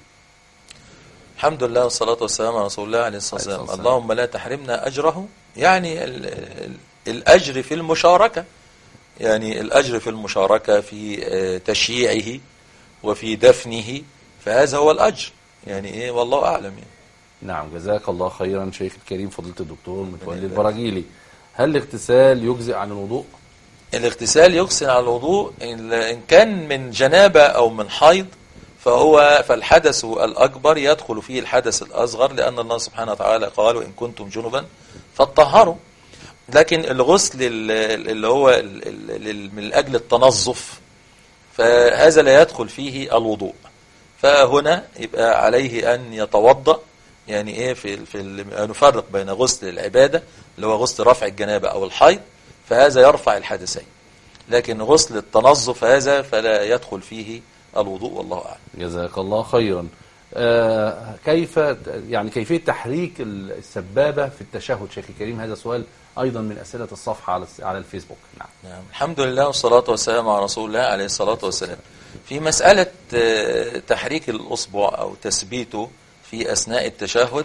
الحمد لله والصلاة والسلام على رسول الله عليه الصلاة والسلام. اللهم لا تحرمنا أجره، يعني ال ال الأجر في المشاركة، يعني الأجر في المشاركة في تشييعه وفي دفنه، فهذا هو الأجر، يعني إيه والله أعلم يعني. نعم جزاك الله خيرا شيخ الكريم فضيلة الدكتور متولي البراجيلي. هل الاغتسال يجزئ عن الوضوء؟ الاغتسال يجزئ عن الوضوء إن كان من جنابة أو من حيض، فهو فالحدث الأكبر يدخل فيه الحدث الأصغر، لأن الله سبحانه وتعالى قال وإن كنتم جنبا فاطهروا. لكن الغسل اللي هو من أجل التنظف فهذا لا يدخل فيه الوضوء، فهنا يبقى عليه أن يتوضأ، يعني إيه في, في نفرق بين غسل العبادة اللي هو غسل رفع الجنابة أو الحيض، فهذا يرفع الحدثين، لكن غسل التنظف هذا فلا يدخل فيه الوضوء، والله أعلم. جزاك الله خيرا. آه كيف يعني كيفية تحريك السبابة في التشهد شيخ الكريم؟ هذا سؤال أيضا من أسئلة الصفحة على على الفيسبوك. نعم. نعم. الحمد لله والصلاة والسلام على رسول الله عليه الصلاة والسلام. في مسألة تحريك الأصبع أو تثبيته في أثناء التشهد،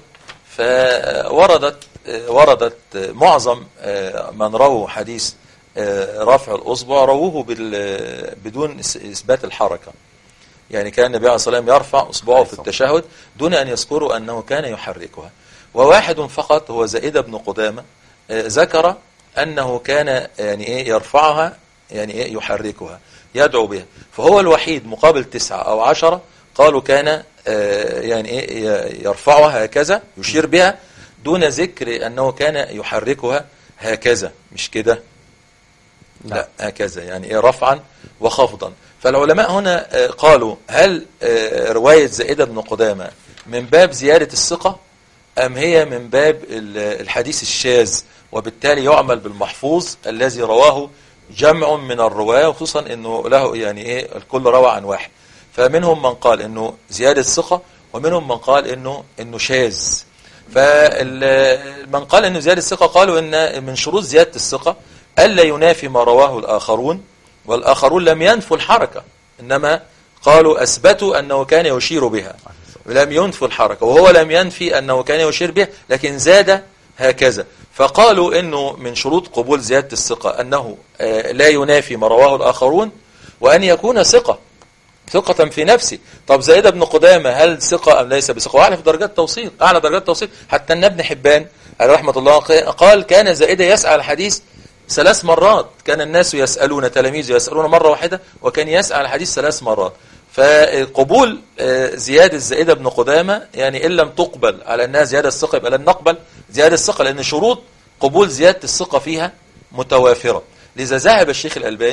فوردت وردت معظم من رووا حديث رفع الأصبع رووه بدون إثبات الحركة، يعني كان النبي عليه الصلاة والسلام يرفع أصبعه في التشهد دون أن يذكروا أنه كان يحركها. وواحد فقط هو زائدة بن قدامة ذكر أنه كان يعني إيه يرفعها، يعني إيه يحركها يدعو بها، فهو الوحيد مقابل تسعة أو عشرة قالوا كان يعني إيه يرفعها هكذا يشير بها دون ذكر أنه كان يحركها هكذا، مش كده، لا هكذا، يعني إيه رفعا وخفضا. فالعلماء هنا قالوا هل رواية زائدة بن قدامة من باب زيادة الثقة أم هي من باب الحديث الشاذ، وبالتالي يعمل بالمحفوظ الذي رواه جمع من الرواة، وخصوصا أنه له يعني إيه الكل روى عن واحد، فمنهم من قال أنه زيادة ثقة ومنهم من قال أنه أنه شاذ. فمن قال أنه زيادة الثقة قالوا أن من شروط زيادة الثقة ألا ينافي ما رواه الآخرون، والآخرون لم ينفوا الحركة، إنما قالوا أثبتوا أنه كان يشير بها ولم ينفوا الحركة، وهو لم ينفي أنه كان يشير بها لكن زاد هكذا. فقالوا أنه من شروط قبول زيادة الثقة أنه لا ينافي ما رواه الآخرون، وأن يكون ثقة ثقة في نفسه. طب زائدة بن قدامة هل ثقة أم ليس بثقة؟ وأعلى في درجات توصيل، أعلى درجات توصيل، حتى أن ابن حبان عليه رحمة الله قال كان زائدة يسأل الحديث ثلاث مرات، كان الناس يسألون تلاميذ يسألون مرة واحدة وكان يسأل الحديث ثلاث مرات. فقبول زيادة زائدة بن قدامة يعني إن لم تقبل على أنها زيادة الثقة يبقى لن نقبل زيادة الثقة، لأن شروط قبول زيادة الثقة فيها متوافرة. لذا ذهب الشيخ الألباني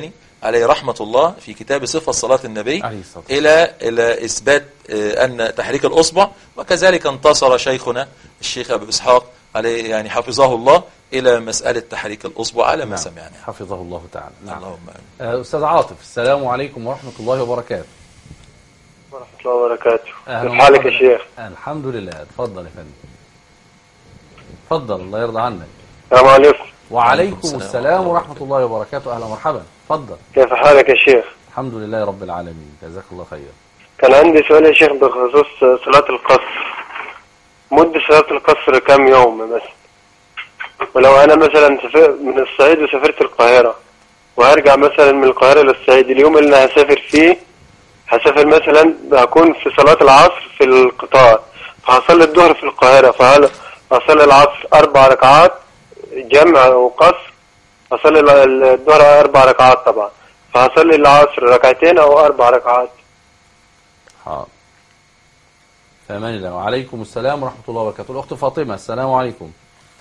عليه رحمة الله في كتاب صفة صلاة النبي إلى إلى إثبات أن تحريك الأصبع، وكذلك انتصر شيخنا الشيخ أبو إسحاق عليه يعني حفظه الله إلى مسألة تحريك الأصبع على ما نعم. سمعنا. حفظه الله تعالى. نعم. اللهم آمين. أستاذ عاطف، السلام عليكم ورحمة الله وبركاته. ورحمة الله وبركاته. كيف حالك يا شيخ؟ الحمد لله. اتفضل يا فندم. اتفضل، الله يرضى عنك. السلام عليكم. وعليكم السلام ورحمة الله وبركاته. أهلا مرحبا. اتفضل. كيف حالك يا شيخ؟ الحمد لله رب العالمين، جزاك الله خير. كان عندي سؤال يا شيخ بخصوص صلاة القصر. مدة صلاة القصر كم يوم بس؟ ولو أنا مثلا سافرت من الصعيد وسافرت القاهرة وهرجع مثلا من القاهرة للصعيد، اليوم اللي هسافر فيه هسافر مثلا هكون في صلاة العصر في القطار، فهصلي الظهر في القاهرة، فهل هصلي العصر أربع ركعات جمع وقصر؟ هصلي الظهر أربع ركعات طبعا، فهصلي العصر ركعتين أو أربع ركعات. حاضر. فأمان الله. وعليكم السلام ورحمة الله وبركاته. الأخت فاطمة، السلام عليكم.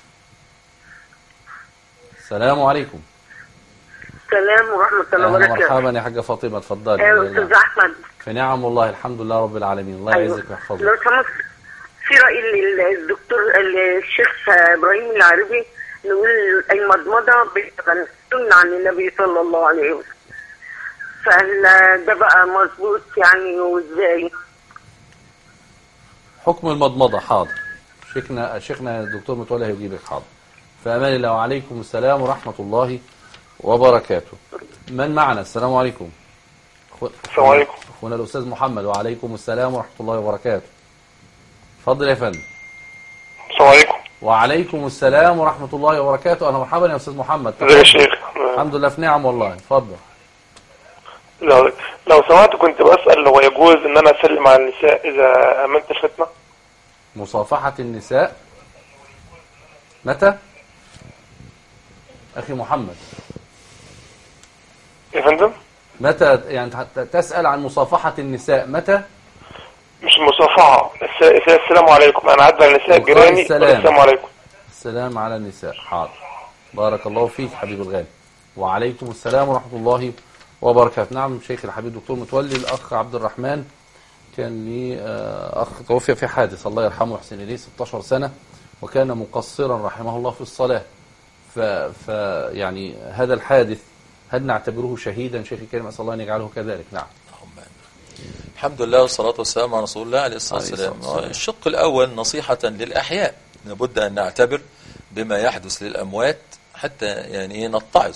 السلام عليكم. السلام ورحمة الله وبركاته. مرحبا يا حاجة فاطمة، اتفضلي. ايوه استاذ احمد. في نعم والله، الحمد لله رب العالمين. الله أيوة. يعزك ويحفظك. لو سمحت، في رأي الدكتور الشيخ ابراهيم العربي نقول المضمضة بتغنى عن النبي صلى الله عليه وسلم، فهل ده بقى مظبوط يعني وازاي؟ حكم المضمضة. حاضر. شيخنا شيخنا الدكتور متولي هيجيبك. حاضر. فأمان الله. وعليكم السلام ورحمة الله وبركاته. من معنا؟ السلام عليكم. السلام عليكم. أخونا الأستاذ محمد. وعليكم السلام ورحمة الله وبركاته. اتفضل يا فندم. السلام عليكم. وعليكم السلام ورحمة الله وبركاته. أهلا مرحبا يا أستاذ محمد. ازيك يا شيخ؟ الحمد لله في نعم والله. اتفضل. لو لو سمحت كنت بسأل هو يجوز إن أنا أسلم على النساء إذا أمنت الفتنة؟ مصافحة النساء متى؟ أخي محمد. يا فندم؟ متى يعني تسأل عن مصافحة النساء متى؟ مش مصافحة، السلام عليكم. أنا عدى على النساء جيراني. السلام عليكم. السلام على النساء. حاضر. بارك الله فيك حبيب الغالي. وعليكم السلام ورحمة الله وبركاته. نعم شيخ الحبيب دكتور متولي. الأخ عبد الرحمن كان لي أخ توفي في حادث، الله يرحمه ويحسن إليه، ستاشر سنة، وكان مقصرا رحمه الله في الصلاة. ف... ف يعني هذا الحادث هل نعتبره شهيدا شيخ الكريم؟ أسأل الله أن يجعله كذلك. نعم. الحمد لله والصلاة والسلام على رسول الله عليه الصلاة والسلام. الشق الأول نصيحة للأحياء، لابد أن نعتبر بما يحدث للأموات حتى يعني نتعظ.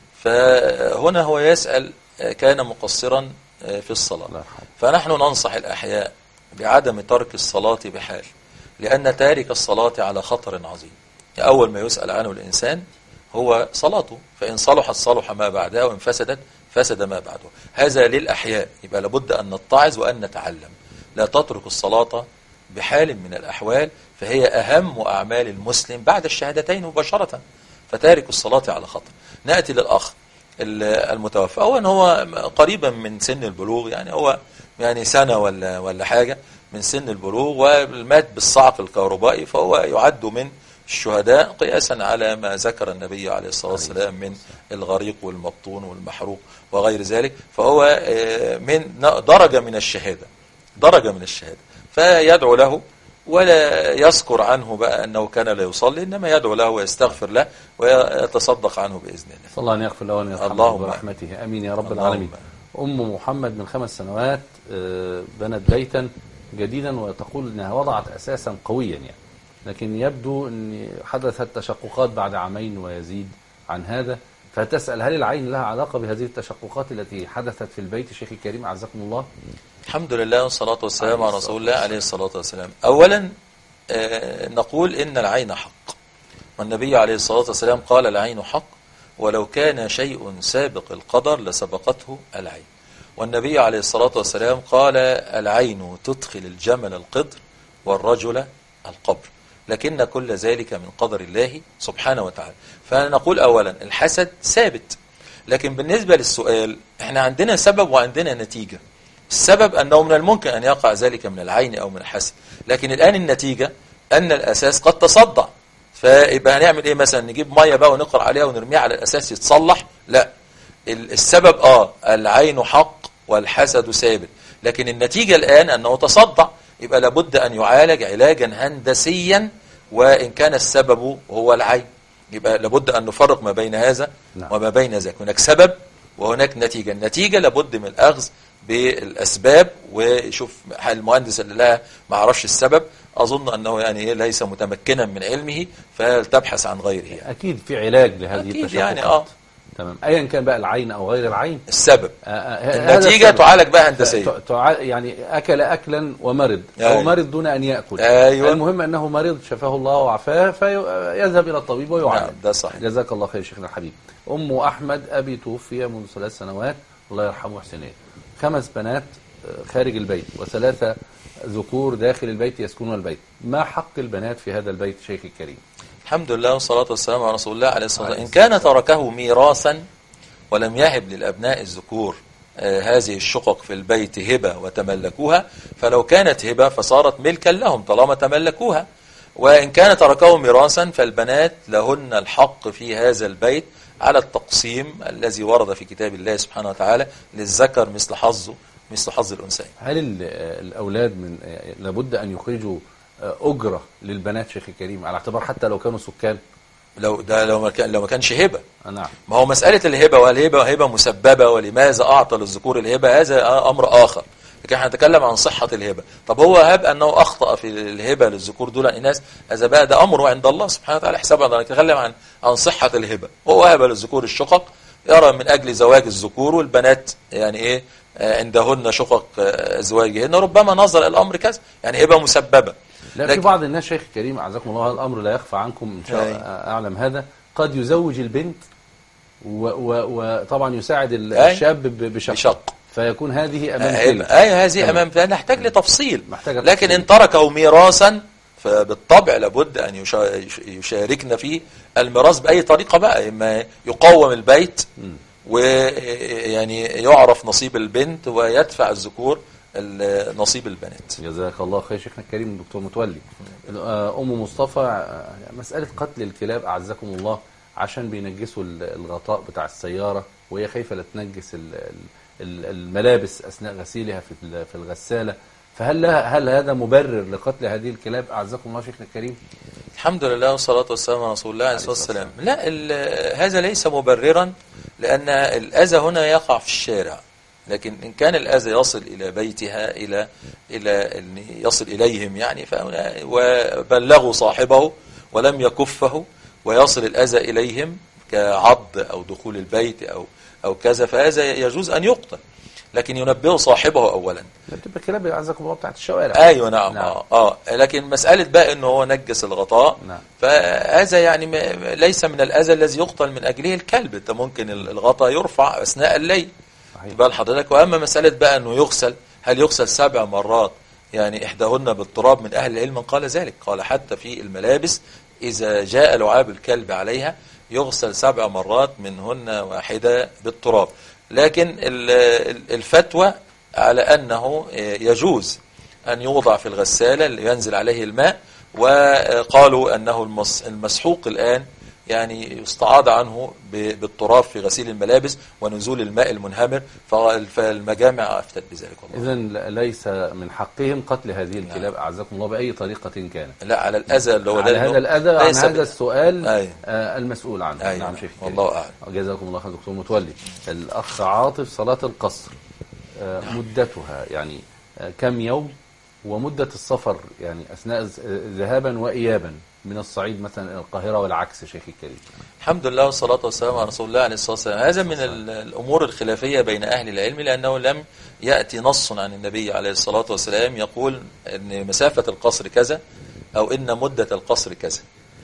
فهنا هو يسأل كان مقصرا في الصلاة، فنحن ننصح الأحياء بعدم ترك الصلاة بحال، لأن تارك الصلاة على خطر عظيم. أول ما يسأل عنه الإنسان هو صلاته، فإن صلحت صلح ما بعدها، وإن فسدت فسد ما بعده. هذا للأحياء، يبقى لابد أن نتعظ وأن نتعلم. لا تترك الصلاة بحال من الأحوال، فهي أهم أعمال المسلم بعد الشهادتين مباشرة، فتارك الصلاة على خطر. نأتي للأخ المتوفى. أولا هو قريبا من سن البلوغ، يعني هو يعني سنة ولا ولا حاجة من سن البلوغ، ومات بالصعق الكهربائي، فهو يعد من الشهداء قياسا على ما ذكر النبي عليه الصلاة والسلام من الغريق والمبطون والمحروق وغير ذلك، فهو من درجة من الشهادة، درجة من الشهادة. فيدعو له ولا يذكر عنه بقى أنه كان لا يصلي، إنما يدعو له ويستغفر له ويتصدق عنه بإذن الله. صلى الله أن يغفر له وأن يرحمه برحمته. أمين يا رب العالمين. أم محمد من خمس سنوات بنت بيتا جديدا، وتقول أنها وضعت أساسا قويا يعني، لكن يبدو أن حدثت تشققات بعد عامين ويزيد عن هذا، فتسأل هل العين لها علاقة بهذه التشققات التي حدثت في البيت شيخ الكريم أعزكم الله؟ الحمد لله والصلاة والسلام على رسول الله عليه الصلاة والسلام. أولا آه نقول إن العين حق، والنبي عليه الصلاة والسلام قال العين حق، ولو كان شيء سابق القدر لسبقته العين. والنبي عليه الصلاة والسلام قال العين تدخل الجمل القدر والرجل القبر، لكن كل ذلك من قدر الله سبحانه وتعالى. فنقول أولا الحسد ثابت، لكن بالنسبة للسؤال احنا عندنا سبب وعندنا نتيجة. السبب أنه من الممكن أن يقع ذلك من العين أو من الحسد، لكن الآن النتيجة أن الأساس قد تصدع، فيبقى هنعمل إيه؟ مثلا نجيب مية بقى ونقر عليها ونرميها على الأساس يتصلح؟ لا، السبب اه العين حق والحسد ثابت، لكن النتيجة الآن أنه تصدع، يبقى لابد أن يعالج علاجا هندسيا وإن كان السبب هو العين. يبقى لابد أن نفرق ما بين هذا نعم. وما بين ذاك. هناك سبب وهناك نتيجة. النتيجة لابد من الأخذ بالأسباب، وشوف المهندس اللي لها ما عرفش السبب أظن أنه يعني ليس متمكنا من علمه، فلتبحث عن غيره يعني. أكيد في علاج لهذه التشابهات يعني اه تمام، ايا كان بقى العين او غير العين السبب. آه آه النتيجه تعالج بقى هندسيا. يعني اكل اكلا ومرض أيوة. او مرض دون ان ياكل. أيوة. المهم انه مريض شفاه الله وعافاه فيذهب الى الطبيب ويعالج. نعم ده صحيح. جزاك الله خير شيخنا الحبيب. ام احمد ابي توفي منذ ثلاث سنوات الله يرحمه ويحسنه، خمس بنات خارج البيت وثلاثه ذكور داخل البيت يسكنون البيت، ما حق البنات في هذا البيت شيخ الكريم؟ الحمد لله والصلاة والسلام على رسول الله عليه الصلاة والسلام. إن كان تركه ميراثا ولم يهب للأبناء الذكور آه هذه الشقق في البيت هبة وتملكوها، فلو كانت هبة فصارت ملكا لهم طالما تملكوها. وإن كان تركه ميراثا فالبنات لهن الحق في هذا البيت على التقسيم الذي ورد في كتاب الله سبحانه وتعالى، للذكر مثل حظه مثل حظ الأنثيين. هل الأولاد من لابد أن يخرجوا أجرة للبنات شيخ الكريم على اعتبار حتى لو كانوا سكان؟ لو ده لو ما كان لو ما كانش هبه. نعم. ما هو مساله الهبه والهبه هبه مسببه، ولماذا اعطى للذكور الهبه هذا امر اخر، لكن احنا هنتكلم عن صحه الهبه. طب هو هب انه اخطا في الهبه للذكور دون الاناث، هذا بقى ده امره عند الله سبحانه وتعالى حسابا. انا نتكلم عن عن صحه الهبه. هو هب للذكور الشقق يرى من اجل زواج الذكور، والبنات يعني ايه عندهن شقق ازواجهن، ربما نظر الامر كذا، يعني هبه مسببه. لا في بعض الناس شيخ الكريم اعزكم الله الامر لا يخفى عنكم ان شاء الله اعلم هذا، قد يزوج البنت وطبعا يساعد الشاب بشق, بشق. فيكون هذه امام ايوه ايوه هذه امام، فنحتاج لتفصيل. محتاجة لكن ان تركه ميراثا فبالطبع لابد ان يشاركنا فيه الميراث باي طريقه بقى، اما يقوم البيت ويعني يعرف نصيب البنت ويدفع الذكور نصيب البنات. جزاك الله خير شيخنا الكريم الدكتور متولي. ام مصطفى مساله قتل الكلاب اعزكم الله عشان بينجسوا الغطاء بتاع السياره وهي خايفه لا تنجس الملابس اثناء غسيلها في في الغساله، فهل هل هذا مبرر لقتل هذه الكلاب اعزكم الله شيخنا الكريم؟ الحمد لله والصلاه والسلام على رسول الله عليه الصلاه والسلام. لا هذا ليس مبررا، لان الاذى هنا يقع في الشارع، لكن إن كان الأذى يصل إلى بيتها إلى إلى يصل إليهم يعني وبلغوا صاحبه ولم يكفه ويصل الأذى إليهم كعض أو دخول البيت أو أو كذا، فهذا يجوز أن يقتل، لكن ينبه صاحبه أولا. بتبقى كلاب أعزكم الله بتاعت الشوارع. أيوة نعم, نعم. آه, آه لكن مسألة بقى إنه هو نجس الغطاء نعم. فهذا يعني ليس من الأذى الذي يقتل من أجله الكلب، أنت ممكن الغطاء يرفع أثناء الليل بال حضرتك. واما مساله بقى انه يغسل، هل يغسل سبع مرات يعني احداهن بالتراب؟ من اهل العلم قال ذلك، قال حتى في الملابس اذا جاء لعاب الكلب عليها يغسل سبع مرات منهن واحده بالتراب. لكن الفتوى على انه يجوز ان يوضع في الغساله لينزل عليه الماء، وقالوا انه المسحوق الان يعني يستعاض عنه بالتراب في غسيل الملابس ونزول الماء المنهمر، فالمجامع افتت بذلك. اذا ليس من حقهم قتل هذه الكلاب اعزكم الله باي طريقه كانت. لا على الاذى اللي هو على هذا الاذى عن هذا السؤال أي. آه المسؤول عنه. أي. نعم شيخ والله اعلم. جزاكم الله خير دكتور متولي. الاخ عاطف صلاه القصر آه مدتها يعني آه كم يوم، ومده السفر يعني اثناء ذهابا وايابا من الصعيد مثلا الى القاهره والعكس شيخ الكريم؟ الحمد لله والصلاه والسلام على رسول الله عليه الصلاه والسلام. هذا من الامور الخلافيه بين اهل العلم، لانه لم ياتي نص عن النبي عليه الصلاه والسلام يقول ان مسافه القصر كذا او ان مده القصر كذا،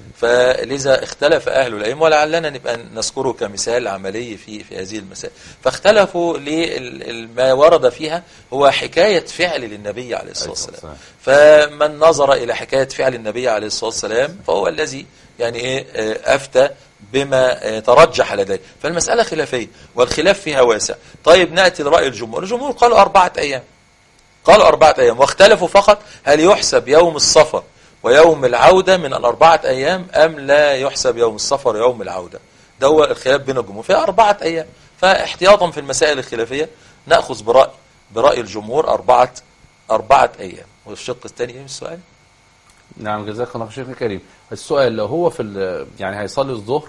فلذا اختلف اهل العلم، ولعلنا نبقى نذكره كمثال عملي في في هذه المسائل. فاختلفوا لما ورد فيها هو حكايه فعل للنبي عليه الصلاه والسلام، فمن نظر الى حكايه فعل النبي عليه الصلاه والسلام فهو الذي يعني ايه افتى بما ترجح لديه. فالمساله خلافيه والخلاف فيها واسع. طيب ناتي لراي الجمهور. الجمهور قالوا اربعه ايام، قالوا اربعه ايام، واختلفوا فقط هل يحسب يوم السفر ويوم العودة من الأربعة أيام أم لا يحسب يوم السفر ويوم العودة. ده هو الخلاف بين الجمهور في أربعة أيام. فاحتياطا في المسائل الخلافية نأخذ برأي برأي الجمهور أربعة أربعة أيام. والشق الثاني ايه السؤال؟ نعم جزاك الله شيخنا الكريم. السؤال لو هو في يعني هيصلي الظهر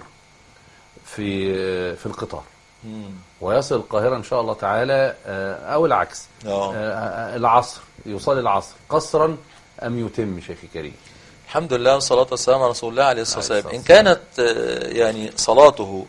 في في القطار مم. ويصل القاهرة إن شاء الله تعالى أو العكس أوه. العصر يصلي العصر قصرا أم يتم شيخي الكريم؟ الحمد لله والصلاة والسلام على رسول الله عليه الصلاة والسلام. إن كانت يعني صلاته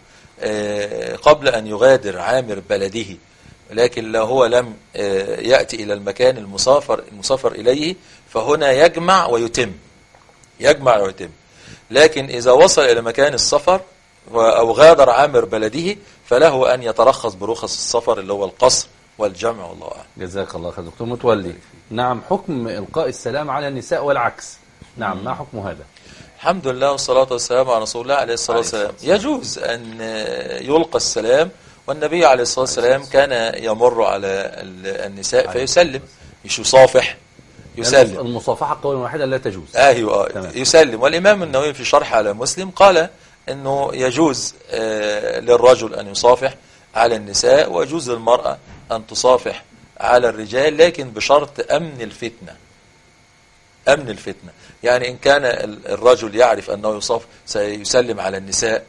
قبل أن يغادر عامر بلده لكن لو هو لم يأتي إلى المكان المسافر المسافر إليه فهنا يجمع ويتم يجمع ويتم. لكن إذا وصل إلى مكان السفر أو غادر عامر بلده فله أن يترخص برخص السفر اللي هو القصر والجمع والله أعلم. جزاك الله خير دكتور متولي. نعم حكم إلقاء السلام على النساء والعكس، نعم مم. ما حكم هذا؟ الحمد لله والصلاة والسلام على رسول الله عليه الصلاة والسلام. يجوز أن يلقى السلام، والنبي عليه الصلاة والسلام كان يمر على النساء فيسلم، مش يصافح، يسلم. المصافحة قولا واحدا لا تجوز. ايوه يسلم. والإمام النووي في شرح على مسلم قال انه يجوز للرجل ان يصافح على النساء ويجوز للمرأة ان تصافح على الرجال، لكن بشرط امن الفتنة. امن الفتنة يعني ان كان الرجل يعرف انه يصاف سيسلم على النساء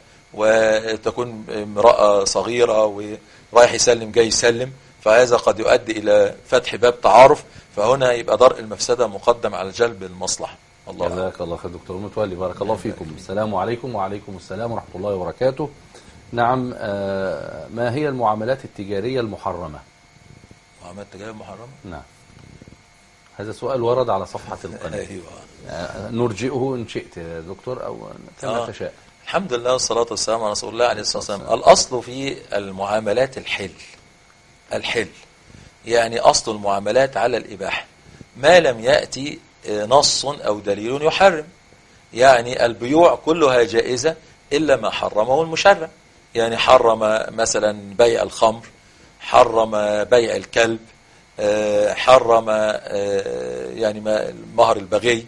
وتكون امرأة صغيرة ورايح يسلم جاي يسلم، فهذا قد يؤدي الى فتح باب تعارف، فهنا يبقى درء المفسدة مقدم على جلب المصلحة. الله جزاك الله خير دكتور متولي، بارك الله فيكم. السلام عليكم. وعليكم السلام ورحمة الله وبركاته. نعم آه ما هي المعاملات التجارية المحرمة؟ معاملات تجارية محرمة؟ نعم هذا سؤال ورد على صفحة القناة. أيوة. آه نرجئه إن شئت يا دكتور أو كما آه. تشاء. الحمد لله والصلاة والسلام على رسول الله عليه الصلاة والسلام. الأصل في المعاملات الحل الحل يعني أصل المعاملات على الإباحة ما لم يأتي نص أو دليل يحرم. يعني البيوع كلها جائزة إلا ما حرمه المشرع. يعني حرم مثلا بيع الخمر، حرم بيع الكلب، حرم يعني مهر البغي،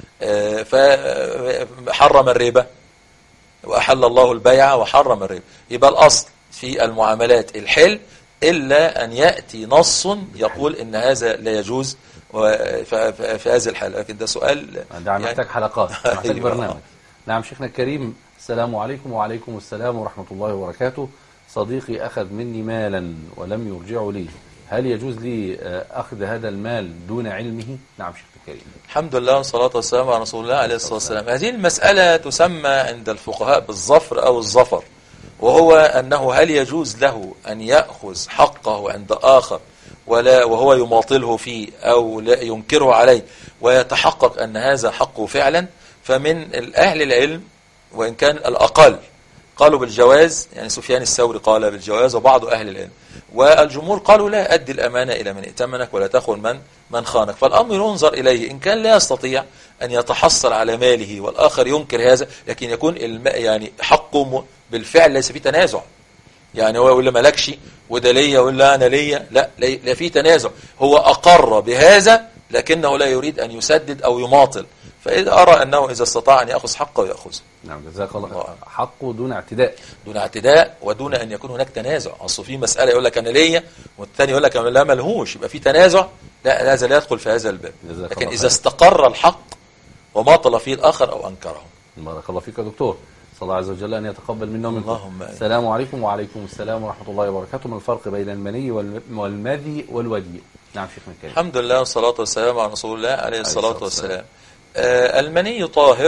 فحرم الربا وأحل الله البيع وحرم الربا. يبقى الأصل في المعاملات الحل إلا أن يأتي نص يقول إن هذا لا يجوز في هذه الحالة. لكن ده سؤال ده يعني محتاج حلقات، محتاج برنامج. نعم شيخنا الكريم. السلام عليكم. وعليكم السلام ورحمة الله وبركاته. صديقي أخذ مني مالا ولم يرجعه لي، هل يجوز لي أخذ هذا المال دون علمه؟ نعم شيخنا الكريم. الحمد لله والصلاة والسلام على رسول الله عليه الصلاة والسلام. هذه المسألة تسمى عند الفقهاء بالظفر أو الظفر، وهو أنه هل يجوز له أن يأخذ حقه عند آخر ولا وهو يماطله فيه أو لا ينكره عليه ويتحقق أن هذا حقه فعلا. فمن أهل العلم وإن كان الأقل قالوا بالجواز، يعني سفيان الثوري قال بالجواز وبعض أهل العلم، والجمهور قالوا لا، أدي الأمانة إلى من ائتمنك ولا تخون من من خانك. فالأمر ينظر إليه، إن كان لا يستطيع أن يتحصل على ماله والآخر ينكر هذا، لكن يكون يعني حقه بالفعل ليس فيه تنازع. يعني هو يقول لي مالكش وده ليا ولا أنا ليا، لا لا فيه تنازع، هو أقر بهذا لكنه لا يريد أن يسدد أو يماطل. فإذا أرى أنه إذا استطاع أن يأخذ حقه يأخذه. نعم جزاك الله خير. حقه دون اعتداء، دون اعتداء ودون أن يكون هناك تنازع. أصل في مسألة يقول لك أنا ليا والثاني يقول لك أنا لا ملهوش، يبقى في تنازع، لا هذا لا يدخل في هذا الباب. لكن إذا استقر الحق وماطل فيه الآخر أو أنكره. بارك الله فيك يا دكتور. صلى الله عز وجل أن يتقبل منا ومنكم. اللهم السلام عليكم. وعليكم السلام ورحمة الله وبركاته. ما الفرق بين المني والمذي والودي؟ نعم شيخنا الكريم. الحمد لله والصلاة والسلام على رسول الله عليه الصلاة والسلام. آه المني طاهر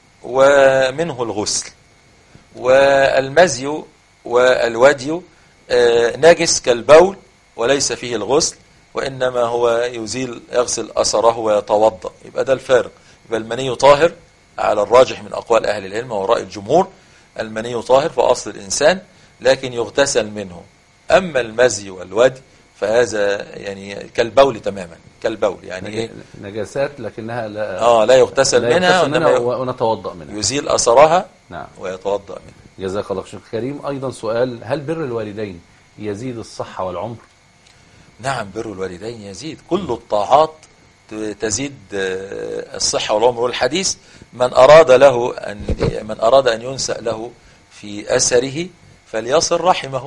ومنه الغسل، والمزي والودي آه نجس كالبول وليس فيه الغسل، وإنما هو يزيل يغسل أثره ويتوضأ. يبقى ده الفارق. يبقى المني طاهر على الراجح من أقوال أهل العلم ورأي الجمهور، المني طاهر في أصل الإنسان لكن يغتسل منه. أما المزي والودي فهذا يعني كالبول تماما، كالبول يعني نج... ايه نجاسات لكنها لا اه لا يغتسل لا منها, منها ونتوضأ منها، يزيل أثرها. نعم ويتوضأ منها. جزاك الله خير كريم. أيضا سؤال، هل بر الوالدين يزيد الصحة والعمر؟ نعم بر الوالدين يزيد، كل الطاعات تزيد الصحة والعمر. والحديث من أراد له أن من أراد أن ينسأ له في أثره فليصل رحمه،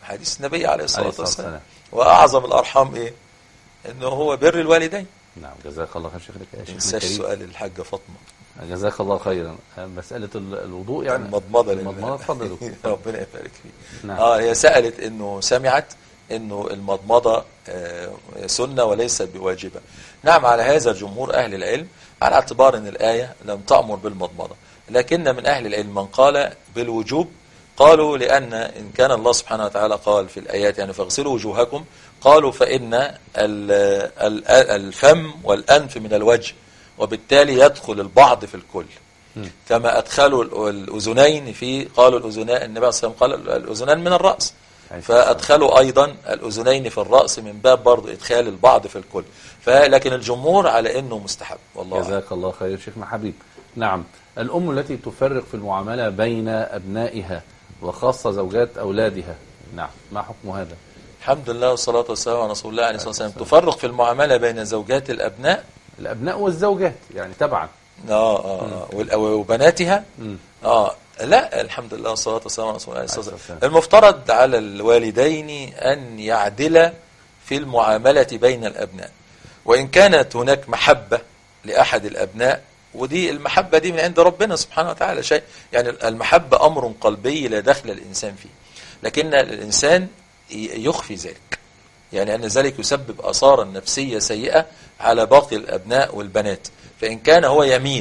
حديث النبي عليه الصلاة عليه والسلام. السلام. وأعظم الأرحام إيه؟ إنه هو بر الوالدين. نعم جزاك الله خير شيخنا يا ما شيخنا تنساش الكريم. سؤال الحاجة فاطمة. جزاك الله خيرا. مسألة ال- الوضوء يعني المضمضة المضمضة اتفضل يا دكتور. ربنا يبارك فيك. نعم. اه هي سألت انه سمعت انه المضمضة آه سنة وليست بواجبة. نعم على هذا جمهور اهل العلم على اعتبار ان الآية لم تأمر بالمضمضة، لكن من اهل العلم من قال بالوجوب، قالوا لأن إن كان الله سبحانه وتعالى قال في الآيات يعني فاغسلوا وجوهكم، قالوا فإن ال- ال- الفم والأنف من الوجه، وبالتالي يدخل البعض في الكل. كما أدخلوا الأذنين في قالوا الأذنان، النبي صلى الله عليه وسلم قال الأذنان من الرأس، فأدخلوا أيضا الأذنين في الرأس من باب برضو إدخال البعض في الكل. فلكن الجمهور على أنه مستحب. والله جزاك الله خير شيخنا حبيب. نعم الأم التي تفرق في المعاملة بين أبنائها وخاصة زوجات أولادها، نعم ما حكم هذا؟ الحمد لله والصلاة والسلام على رسول الله عليه الصلاة والسلام. تفرق في المعاملة بين زوجات الأبناء، الأبناء والزوجات يعني تبعا اه اه وال- وبناتها. اه لا الحمد لله والصلاة والسلام على رسول الله عليه الصلاة والسلام. المفترض على الوالدين أن يعدل في المعاملة بين الأبناء، وإن كانت هناك محبة لأحد الأبناء، ودي المحبة دي من عند ربنا سبحانه وتعالى شيء، يعني المحبة أمر قلبي لا دخل الإنسان فيه، لكن الإنسان يخفي ذلك، يعني أن ذلك يسبب آثارا نفسية سيئة على باقي الأبناء والبنات. فإن كان هو يميل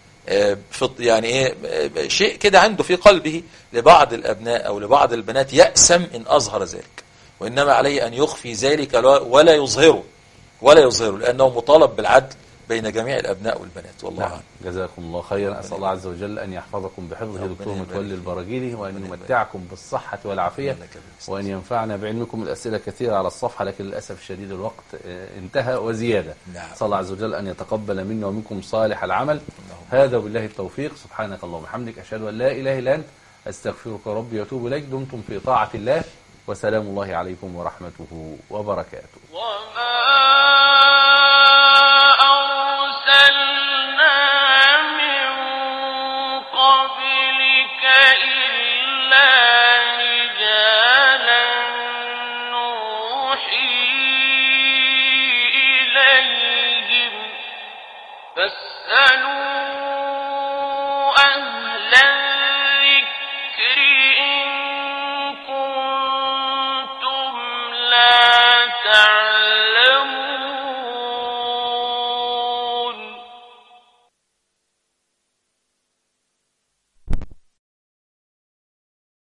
يعني إيه شيء كده عنده في قلبه لبعض الأبناء أو لبعض البنات، يأسم إن أظهر ذلك، وإنما عليه أن يخفي ذلك ولا يظهره ولا يظهره لأنه مطالب بالعدل بين جميع الأبناء والبنات. والله نعم. جزاكم الله خيرا. أسأل الله عز وجل أن يحفظكم بحفظه دكتور متولي البراجيلي، وأن يمتعكم بالصحة والعافية، وأن ينفعنا بعلمكم. الأسئلة كثيرة على الصفحة لكن للأسف الشديد الوقت انتهى وزيادة. نعم. أسأل الله عز وجل أن يتقبل منا ومنكم صالح العمل. هذا وبالله التوفيق. سبحانك اللهم وبحمدك، أشهد أن لا إله إلا أنت، أستغفرك ربي وأتوب إليك. دمتم في طاعة الله، وسلام الله عليكم ورحمته وبركاته.